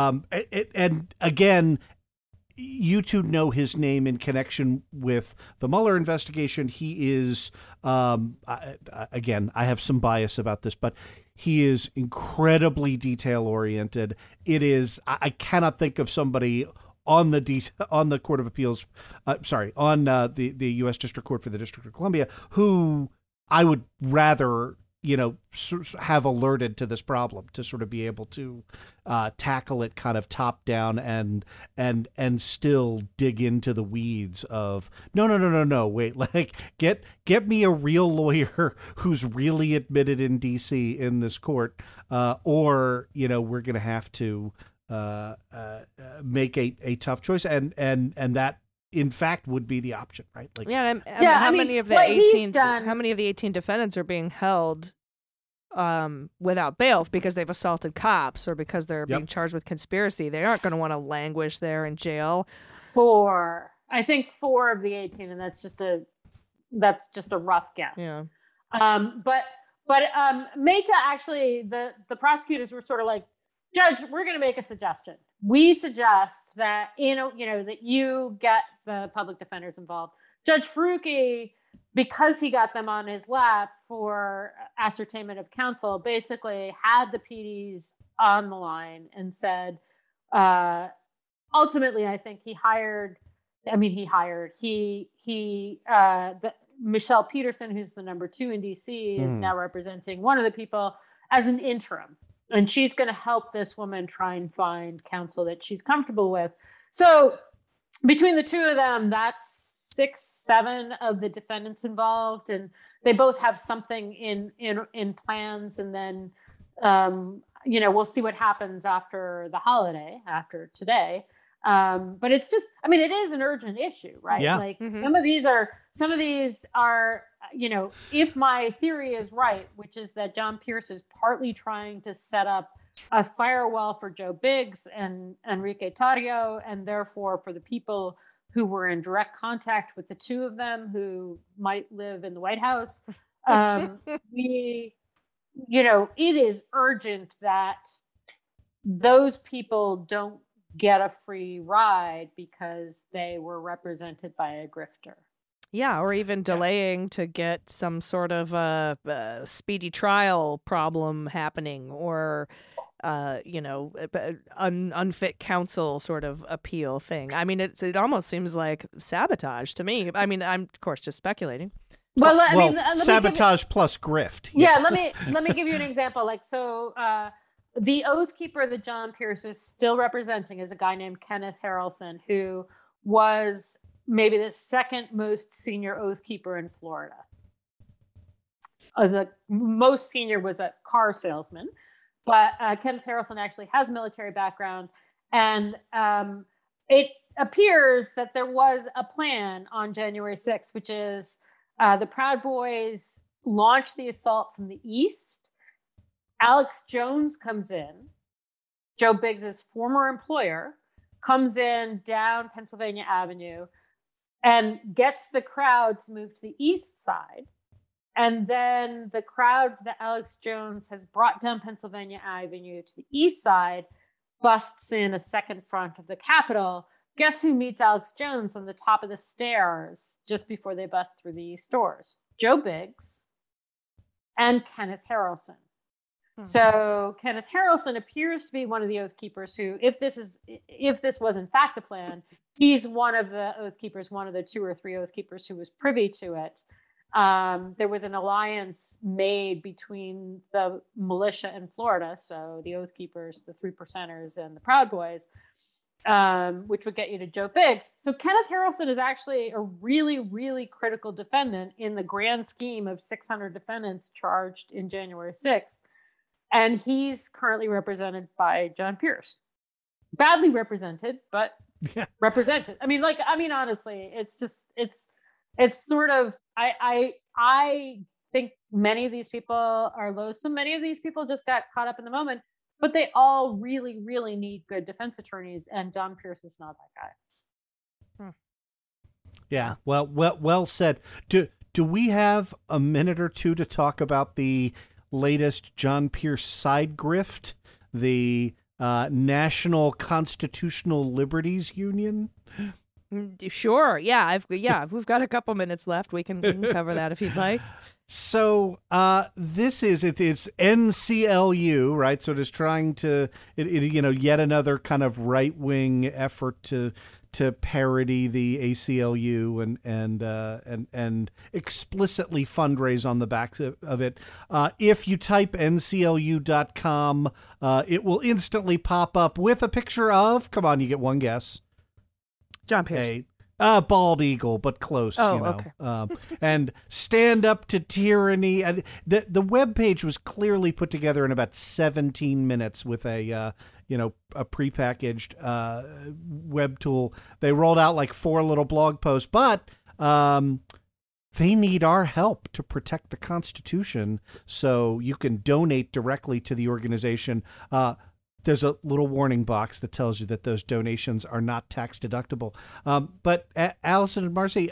again, you two know his name in connection with the Mueller investigation. He is, again, I have some bias about this, but he is incredibly detail-oriented. It is, I cannot think of somebody on the Court of Appeals, on the U.S. District Court for the District of Columbia, who I would rather, have alerted to this problem to sort of be able to tackle it kind of top down and still dig into the weeds of no, wait, like get me a real lawyer who's really admitted in D.C. in this court, or we're going to have to make a tough choice, and that in fact would be the option, right? Like, how many of the 18 defendants are being held without bail because they've assaulted cops or because they're being charged with conspiracy? They aren't going to want to languish there in jail. 4 of the 18, and that's just a rough guess. Yeah. But Mehta, actually, the prosecutors were sort of like, "Judge, we're going to make a suggestion. We suggest that that you get the public defenders involved." Judge Faruqi, because he got them on his lap for ascertainment of counsel, basically had the PDs on the line and said, ultimately, I think Michelle Peterson, who's the number 2 in DC, is now representing one of the people as an interim. And she's going to help this woman try and find counsel that she's comfortable with. So between the two of them, that's 6-7 of the defendants involved, and they both have something in plans. And then, we'll see what happens after the holiday, after today. But it's just, it is an urgent issue, right? Yeah. Like some of these are, if my theory is right, which is that John Pierce is partly trying to set up a firewall for Joe Biggs and Enrique Tarrio, and therefore for the people who were in direct contact with the two of them who might live in the White House. It is urgent that those people don't get a free ride because they were represented by a grifter. Yeah, or even delaying to get some sort of speedy trial problem happening, or unfit counsel sort of appeal thing. I mean, it almost seems like sabotage to me. I mean, I'm of course just speculating. Well, sabotage plus grift. Yeah, let me give you an example. Like, so the Oath Keeper that John Pierce is still representing is a guy named Kenneth Harrelson, who was maybe the second most senior Oath Keeper in Florida. The most senior was a car salesman, but Kenneth Harrelson actually has a military background, and it appears that there was a plan on January 6th, which is the Proud Boys launched the assault from the east. Alex Jones comes in, Joe Biggs's former employer, comes in down Pennsylvania Avenue and gets the crowd to move to the east side. And then the crowd that Alex Jones has brought down Pennsylvania Avenue to the east side busts in a second front of the Capitol. Guess who meets Alex Jones on the top of the stairs just before they bust through the east doors? Joe Biggs and Kenneth Harrelson. So Kenneth Harrelson appears to be one of the Oath Keepers who, if this was in fact the plan, he's one of the Oath Keepers, one of the 2 or 3 Oath Keepers who was privy to it. There was an alliance made between the militia in Florida, so the Oath Keepers, the 3%ers, and the Proud Boys, which would get you to Joe Biggs. So Kenneth Harrelson is actually a really, really critical defendant in the grand scheme of 600 defendants charged in January 6th. And he's currently represented by John Pierce. Badly represented, but represented. I mean, honestly, it's sort of, I think many of these people are loathsome. Many of these people just got caught up in the moment, but they all really, really need good defense attorneys. And John Pierce is not that guy. Yeah. Well said. Do we have a minute or two to talk about the latest John Pierce side grift, the National Constitutional Liberties Union? Sure. Yeah. We've got a couple minutes left. We can cover that if you'd like. So it's NCLU, right? So it is trying to, yet another kind of right wing effort to parody the ACLU and explicitly fundraise on the back of it. If you type nclu.com, it will instantly pop up with a picture of, come on, you get one guess. John Pierce. Bald eagle, but close, Okay. And stand up to tyranny. And the webpage was clearly put together in about 17 minutes with a prepackaged web tool. They rolled out like 4 little blog posts, but they need our help to protect the Constitution. So you can donate directly to the organization. There's a little warning box that tells you that those donations are not tax deductible. But Allison and Marcy,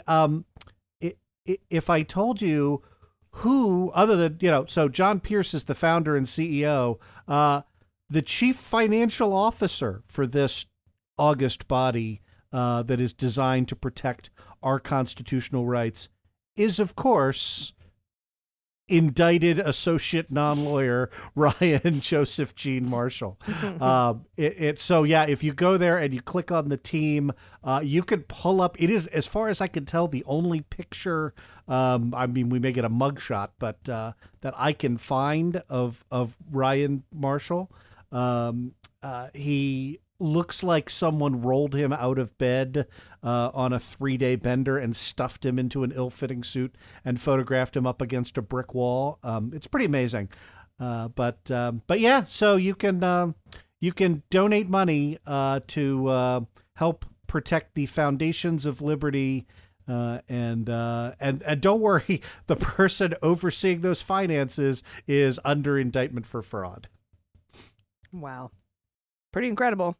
if I told you who, other than, so John Pierce is the founder and CEO, the chief financial officer for this august body that is designed to protect our constitutional rights is, of course, indicted associate non-lawyer Ryan Joseph Gene Marshall. So if you go there and you click on the team, you can pull up. It is, as far as I can tell, the only picture. We may get a mugshot, but that I can find of Ryan Marshall. He looks like someone rolled him out of bed on a 3-day bender and stuffed him into an ill-fitting suit and photographed him up against a brick wall. It's pretty amazing. But yeah, so you can donate money to help protect the foundations of liberty. And don't worry, the person overseeing those finances is under indictment for fraud. Wow. Pretty incredible.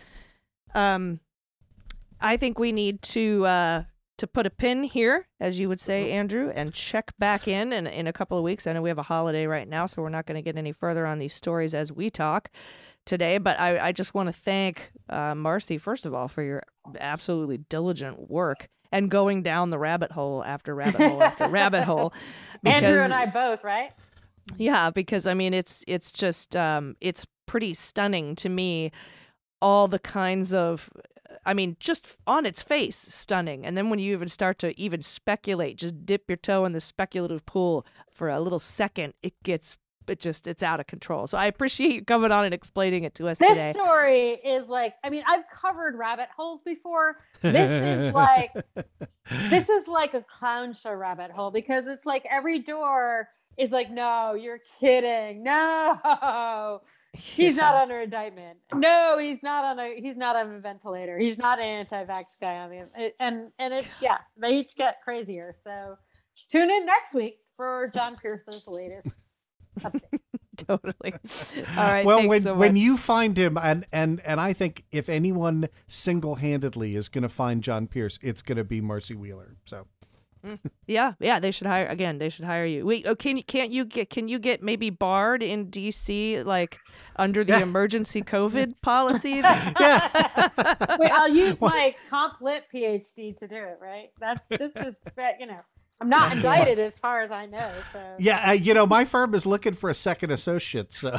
I think we need to put a pin here, as you would say, Andrew, and check back in a couple of weeks. I know we have a holiday right now, so we're not going to get any further on these stories as we talk. today. But I just want to thank Marcy, first of all, for your absolutely diligent work and going down the rabbit hole after rabbit hole after rabbit hole. Because, Andrew and I both, right? Yeah, because I mean, it's just it's pretty stunning to me, all the kinds of, I mean, just on its face, stunning. And then when you even start to even speculate, just dip your toe in the speculative pool for a little second, it's out of control. So I appreciate you coming on and explaining it to us today. This story is like, I mean, I've covered rabbit holes before. This is like a clown show rabbit hole, because it's like every door is like, no, you're kidding. No, he's not under indictment. No, he's not on a ventilator. He's not an anti-vax guy. I mean, and it's, they each get crazier. So tune in next week for John Pierce's latest update. Totally. All right. Well, when much. you find him, and I think if anyone single-handedly is going to find John Pierce, it's going to be Marcy Wheeler. So. Yeah, they should hire you. Wait, can you get maybe barred in DC, like under the emergency COVID policies? Yeah. Wait, I'll use my comp lit PhD to do it, right? That's just as, I'm not indicted as far as I know. So Yeah, my firm is looking for a second associate, so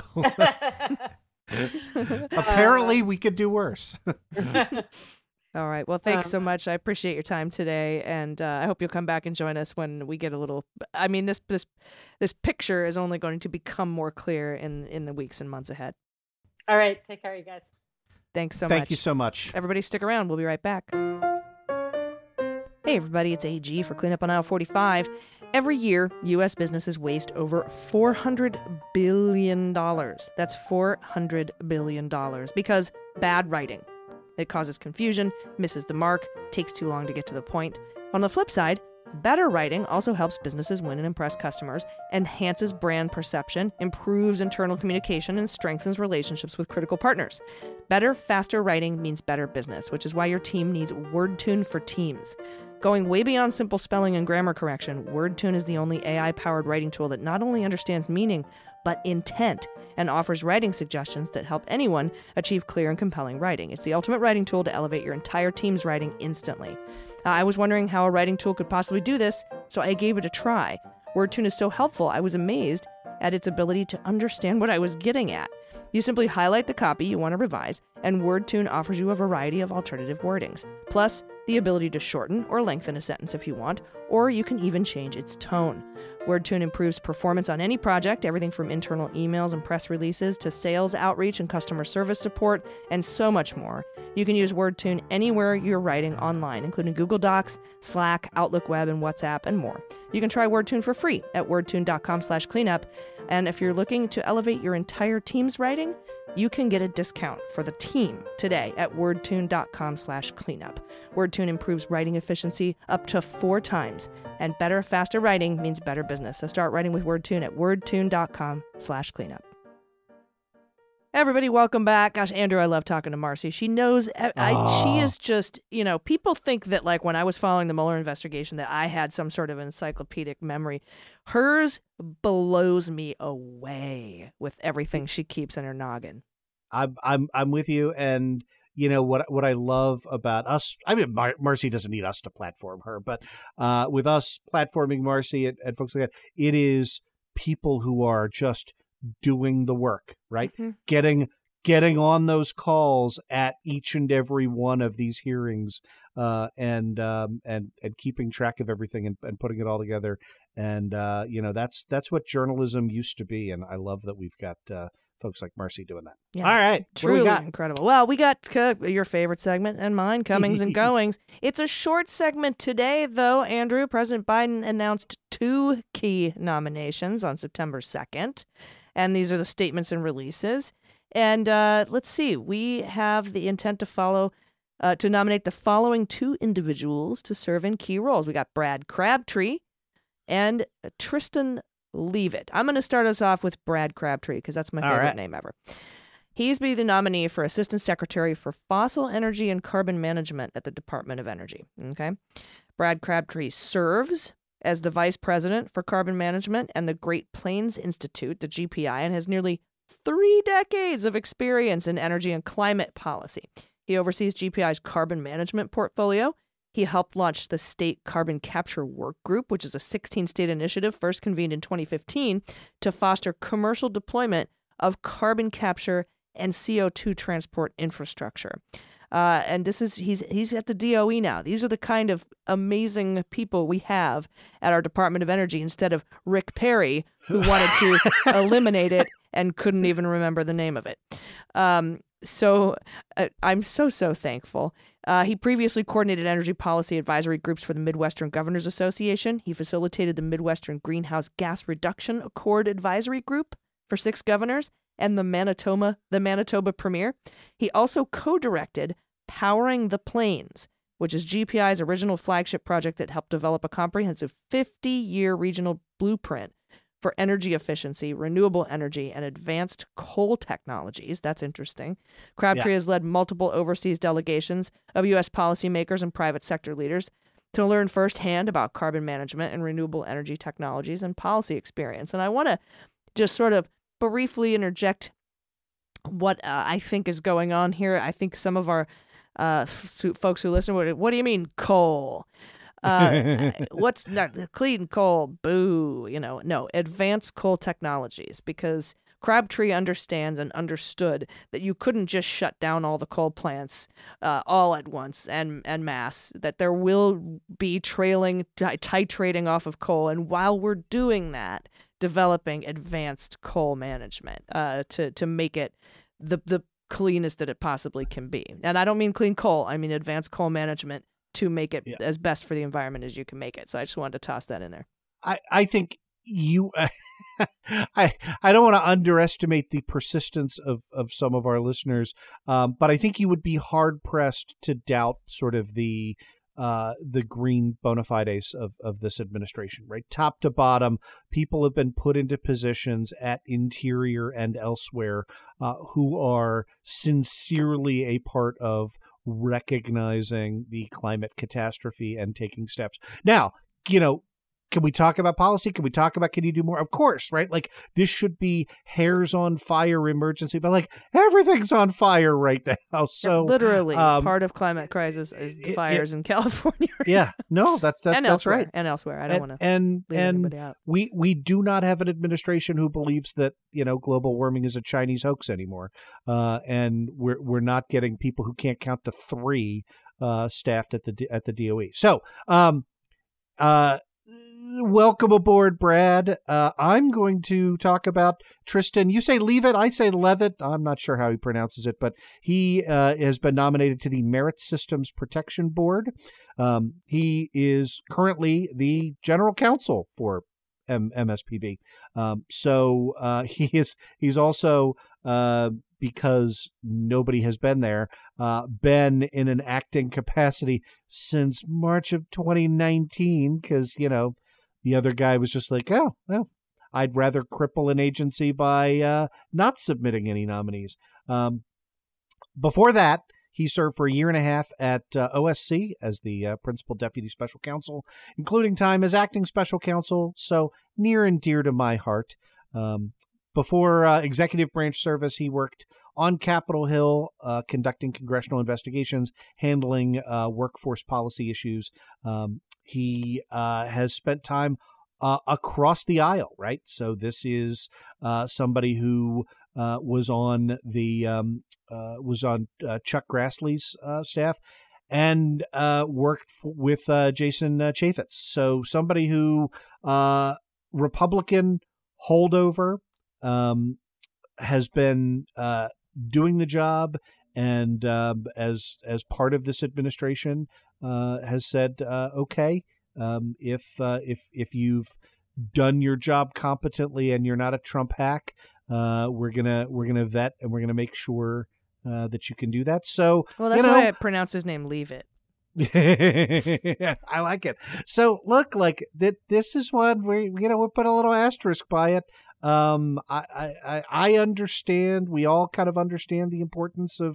apparently we could do worse. All right. Well, thanks so much. I appreciate your time today, and I hope you'll come back and join us when we get a little. I mean, this picture is only going to become more clear in the weeks and months ahead. All right. Take care, you guys. Thanks so much. Thank you so much. Everybody, stick around. We'll be right back. Hey, everybody. It's AG for Cleanup on Aisle 45. Every year, U.S. businesses waste over $400 billion. That's $400 billion because bad writing. It causes confusion, misses the mark, takes too long to get to the point. On the flip side, better writing also helps businesses win and impress customers, enhances brand perception, improves internal communication, and strengthens relationships with critical partners. Better, faster writing means better business, which is why your team needs WordTune for Teams. Going way beyond simple spelling and grammar correction, WordTune is the only AI-powered writing tool that not only understands meaning, but intent, and offers writing suggestions that help anyone achieve clear and compelling writing. It's the ultimate writing tool to elevate your entire team's writing instantly. I was wondering how a writing tool could possibly do this, so I gave it a try. WordTune is so helpful, I was amazed at its ability to understand what I was getting at. You simply highlight the copy you want to revise, and WordTune offers you a variety of alternative wordings, plus the ability to shorten or lengthen a sentence if you want, or you can even change its tone. WordTune improves performance on any project, everything from internal emails and press releases to sales outreach and customer service support, and so much more. You can use WordTune anywhere you're writing online, including Google Docs, Slack, Outlook Web, and WhatsApp, and more. You can try WordTune for free at wordtune.com/cleanup. And if you're looking to elevate your entire team's writing, you can get a discount for the team today at wordtune.com/cleanup. WordTune improves writing efficiency up to 4 times, and better, faster writing means better business. So start writing with WordTune at wordtune.com/cleanup. Everybody, welcome back. Gosh, Andrew, I love talking to Marcy. She knows, she is just, people think that like when I was following the Mueller investigation that I had some sort of encyclopedic memory. Hers blows me away with everything she keeps in her noggin. I'm with you, and what I love about us. I mean, Marcy doesn't need us to platform her, but with us platforming Marcy and folks like that, it is people who are just doing the work, right? Mm-hmm. Getting on those calls at each and every one of these hearings, and keeping track of everything and putting it all together. And that's what journalism used to be. And I love that we've got folks like Marcy doing that. Yeah, all right, truly incredible. Well, we got your favorite segment and mine, comings and goings. It's a short segment today, though. Andrew, President Biden announced 2 key nominations on September 2nd. And these are the statements and releases. And let's see, we have the intent to nominate the following 2 individuals to serve in key roles. We got Brad Crabtree and Tristan Leavitt. I'm going to start us off with Brad Crabtree because that's my favorite name ever. He's be the nominee for Assistant Secretary for Fossil Energy and Carbon Management at the Department of Energy. Okay, Brad Crabtree serves as the Vice President for Carbon Management and the Great Plains Institute, the GPI, and has nearly 3 decades of experience in energy and climate policy. He oversees GPI's carbon management portfolio. He helped launch the State Carbon Capture Work Group, which is a 16-state initiative first convened in 2015 to foster commercial deployment of carbon capture and CO2 transport infrastructure. And this is he's at the DOE now. These are the kind of amazing people we have at our Department of Energy instead of Rick Perry, who wanted to eliminate it and couldn't even remember the name of it. So I'm so thankful. He previously coordinated energy policy advisory groups for the Midwestern Governors Association. He facilitated the Midwestern Greenhouse Gas Reduction Accord Advisory Group for 6 governors and the Manitoba Premier. He also co-directed Powering the Plains, which is GPI's original flagship project that helped develop a comprehensive 50-year regional blueprint for energy efficiency, renewable energy, and advanced coal technologies. That's interesting. Crabtree has led multiple overseas delegations of U.S. policymakers and private sector leaders to learn firsthand about carbon management and renewable energy technologies and policy experience. And I want to just sort of briefly interject what I think is going on here. I think some of our folks who listen, what do you mean coal? What's not clean coal? Boo! No, advanced coal technologies, because Crabtree understands and understood that you couldn't just shut down all the coal plants all at once and mass, that there will be titrating off of coal. And while we're doing that, developing advanced coal management to make it the cleanest that it possibly can be. And I don't mean clean coal, I mean advanced coal management to make it as best for the environment as you can make it. So I just wanted to toss that in there. I think you I don't want to underestimate the persistence of some of our listeners, but I think you would be hard pressed to doubt sort of the green bona fides of this administration, right? Top to bottom, people have been put into positions at Interior and elsewhere who are sincerely a part of recognizing the climate catastrophe and taking steps. Now, can we talk about policy? Can you do more? Of course, right? Like, this should be hairs on fire emergency, but like everything's on fire right now. So literally part of climate crisis is the fires in California. Yeah, no, that's elsewhere, right. And elsewhere. I don't want to leave anybody out. We do not have an administration who believes that, global warming is a Chinese hoax anymore. And we're not getting people who can't count to 3 staffed at the DOE. So, welcome aboard, Brad. I'm going to talk about Tristan. You say Leavitt, I say Levitt. I'm not sure how he pronounces it, but he has been nominated to the Merit Systems Protection Board. He is currently the general counsel for MSPB. So he's also, because nobody has been there, been in an acting capacity since March of 2019, because, the other guy was just like, oh, well, I'd rather cripple an agency by not submitting any nominees. Before that, he served for 1.5 years at OSC as the Principal Deputy Special Counsel, including time as Acting Special Counsel, so near and dear to my heart. Before executive branch service, he worked on Capitol Hill, conducting congressional investigations, handling workforce policy issues. He has spent time across the aisle, right? So this is somebody who was on Chuck Grassley's staff and worked with Jason Chaffetz. So somebody who Republican holdover, has been doing the job, and as part of this administration has said, okay, if you've done your job competently and you're not a Trump hack, we're gonna vet and we're gonna make sure that you can do that. So, well, that's why I pronounce his name Leavitt. I like it. So look, like this is one where we put a little asterisk by it. I understand. We all kind of understand the importance of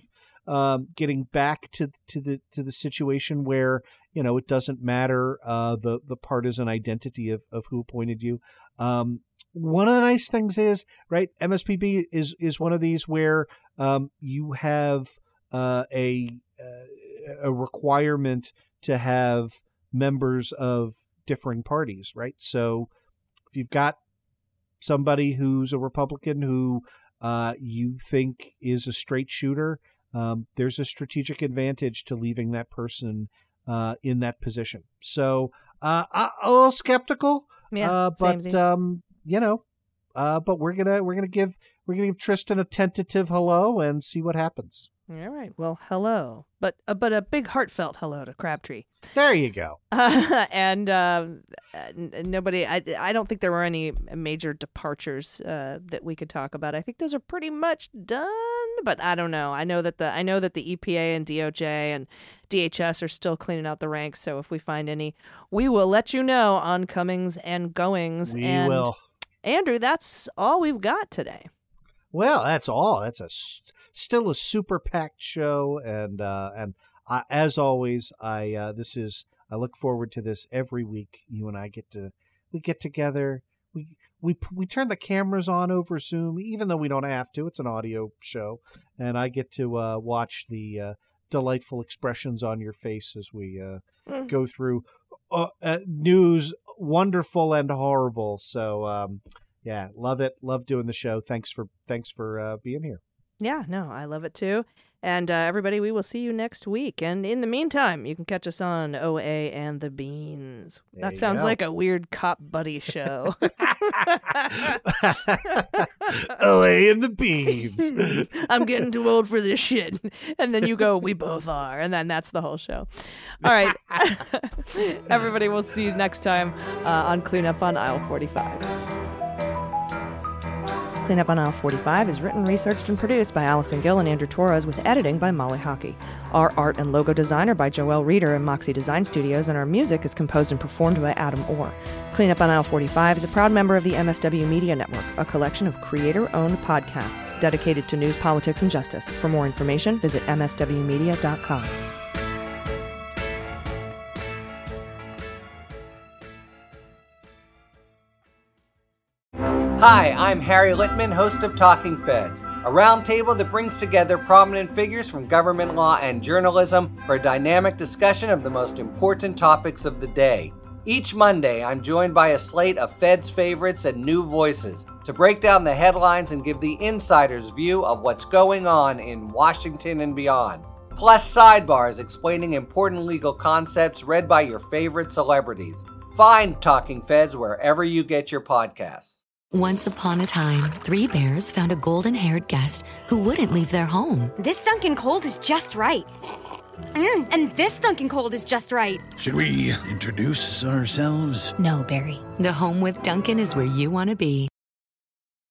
getting back to the situation where, you know, it doesn't matter the partisan identity of who appointed you. One of the nice things is, right, MSPB is one of these where you have a requirement to have members of differing parties, right? So if you've got somebody who's a Republican who you think is a straight shooter, there's a strategic advantage to leaving that person in that position. So a little skeptical, but you know, but we're gonna give Tristan a tentative hello and see what happens. All right. Well, hello, but a big heartfelt hello to Crabtree. There you go. And nobody. I don't think there were any major departures that we could talk about. I think those are pretty much done. But I don't know. I know that the EPA and DOJ and DHS are still cleaning out the ranks. So if we find any, we will let you know on comings and goings. We will. Andrew, that's all we've got today. Well, that's all. That's still a super packed show, and as always, I look forward to this every week. You and I get together. We turn the cameras on over Zoom, even though we don't have to. It's an audio show, and I get to watch the delightful expressions on your face as we go through news, wonderful and horrible. So yeah, love it. Love doing the show. Thanks for being here. Yeah, no, I love it too. And everybody, we will see you next week. And in the meantime, you can catch us on OA and the Beans. That sounds like a weird cop buddy show. OA and the Beans. I'm getting too old for this shit. And then you go, we both are. And then that's the whole show. All right. Everybody, we'll see you next time on Cleanup on Aisle 45. Cleanup on Aisle 45 is written, researched, and produced by Allison Gill and Andrew Torres with editing by Molly Hockey. Our art and logo design are by Joelle Reeder and Moxie Design Studios, and our music is composed and performed by Adam Orr. Cleanup on Aisle 45 is a proud member of the MSW Media Network, a collection of creator-owned podcasts dedicated to news, politics, and justice. For more information, visit mswmedia.com. Hi, I'm Harry Littman, host of Talking Feds, a roundtable that brings together prominent figures from government law and journalism for a dynamic discussion of the most important topics of the day. Each Monday, I'm joined by a slate of Feds favorites and new voices to break down the headlines and give the insider's view of what's going on in Washington and beyond. Plus sidebars explaining important legal concepts read by your favorite celebrities. Find Talking Feds wherever you get your podcasts. Once upon a time, 3 bears found a golden-haired guest who wouldn't leave their home. This Dunkin' Cold is just right. And this Dunkin' Cold is just right. Should we introduce ourselves? No, Barry. The home with Dunkin' is where you want to be.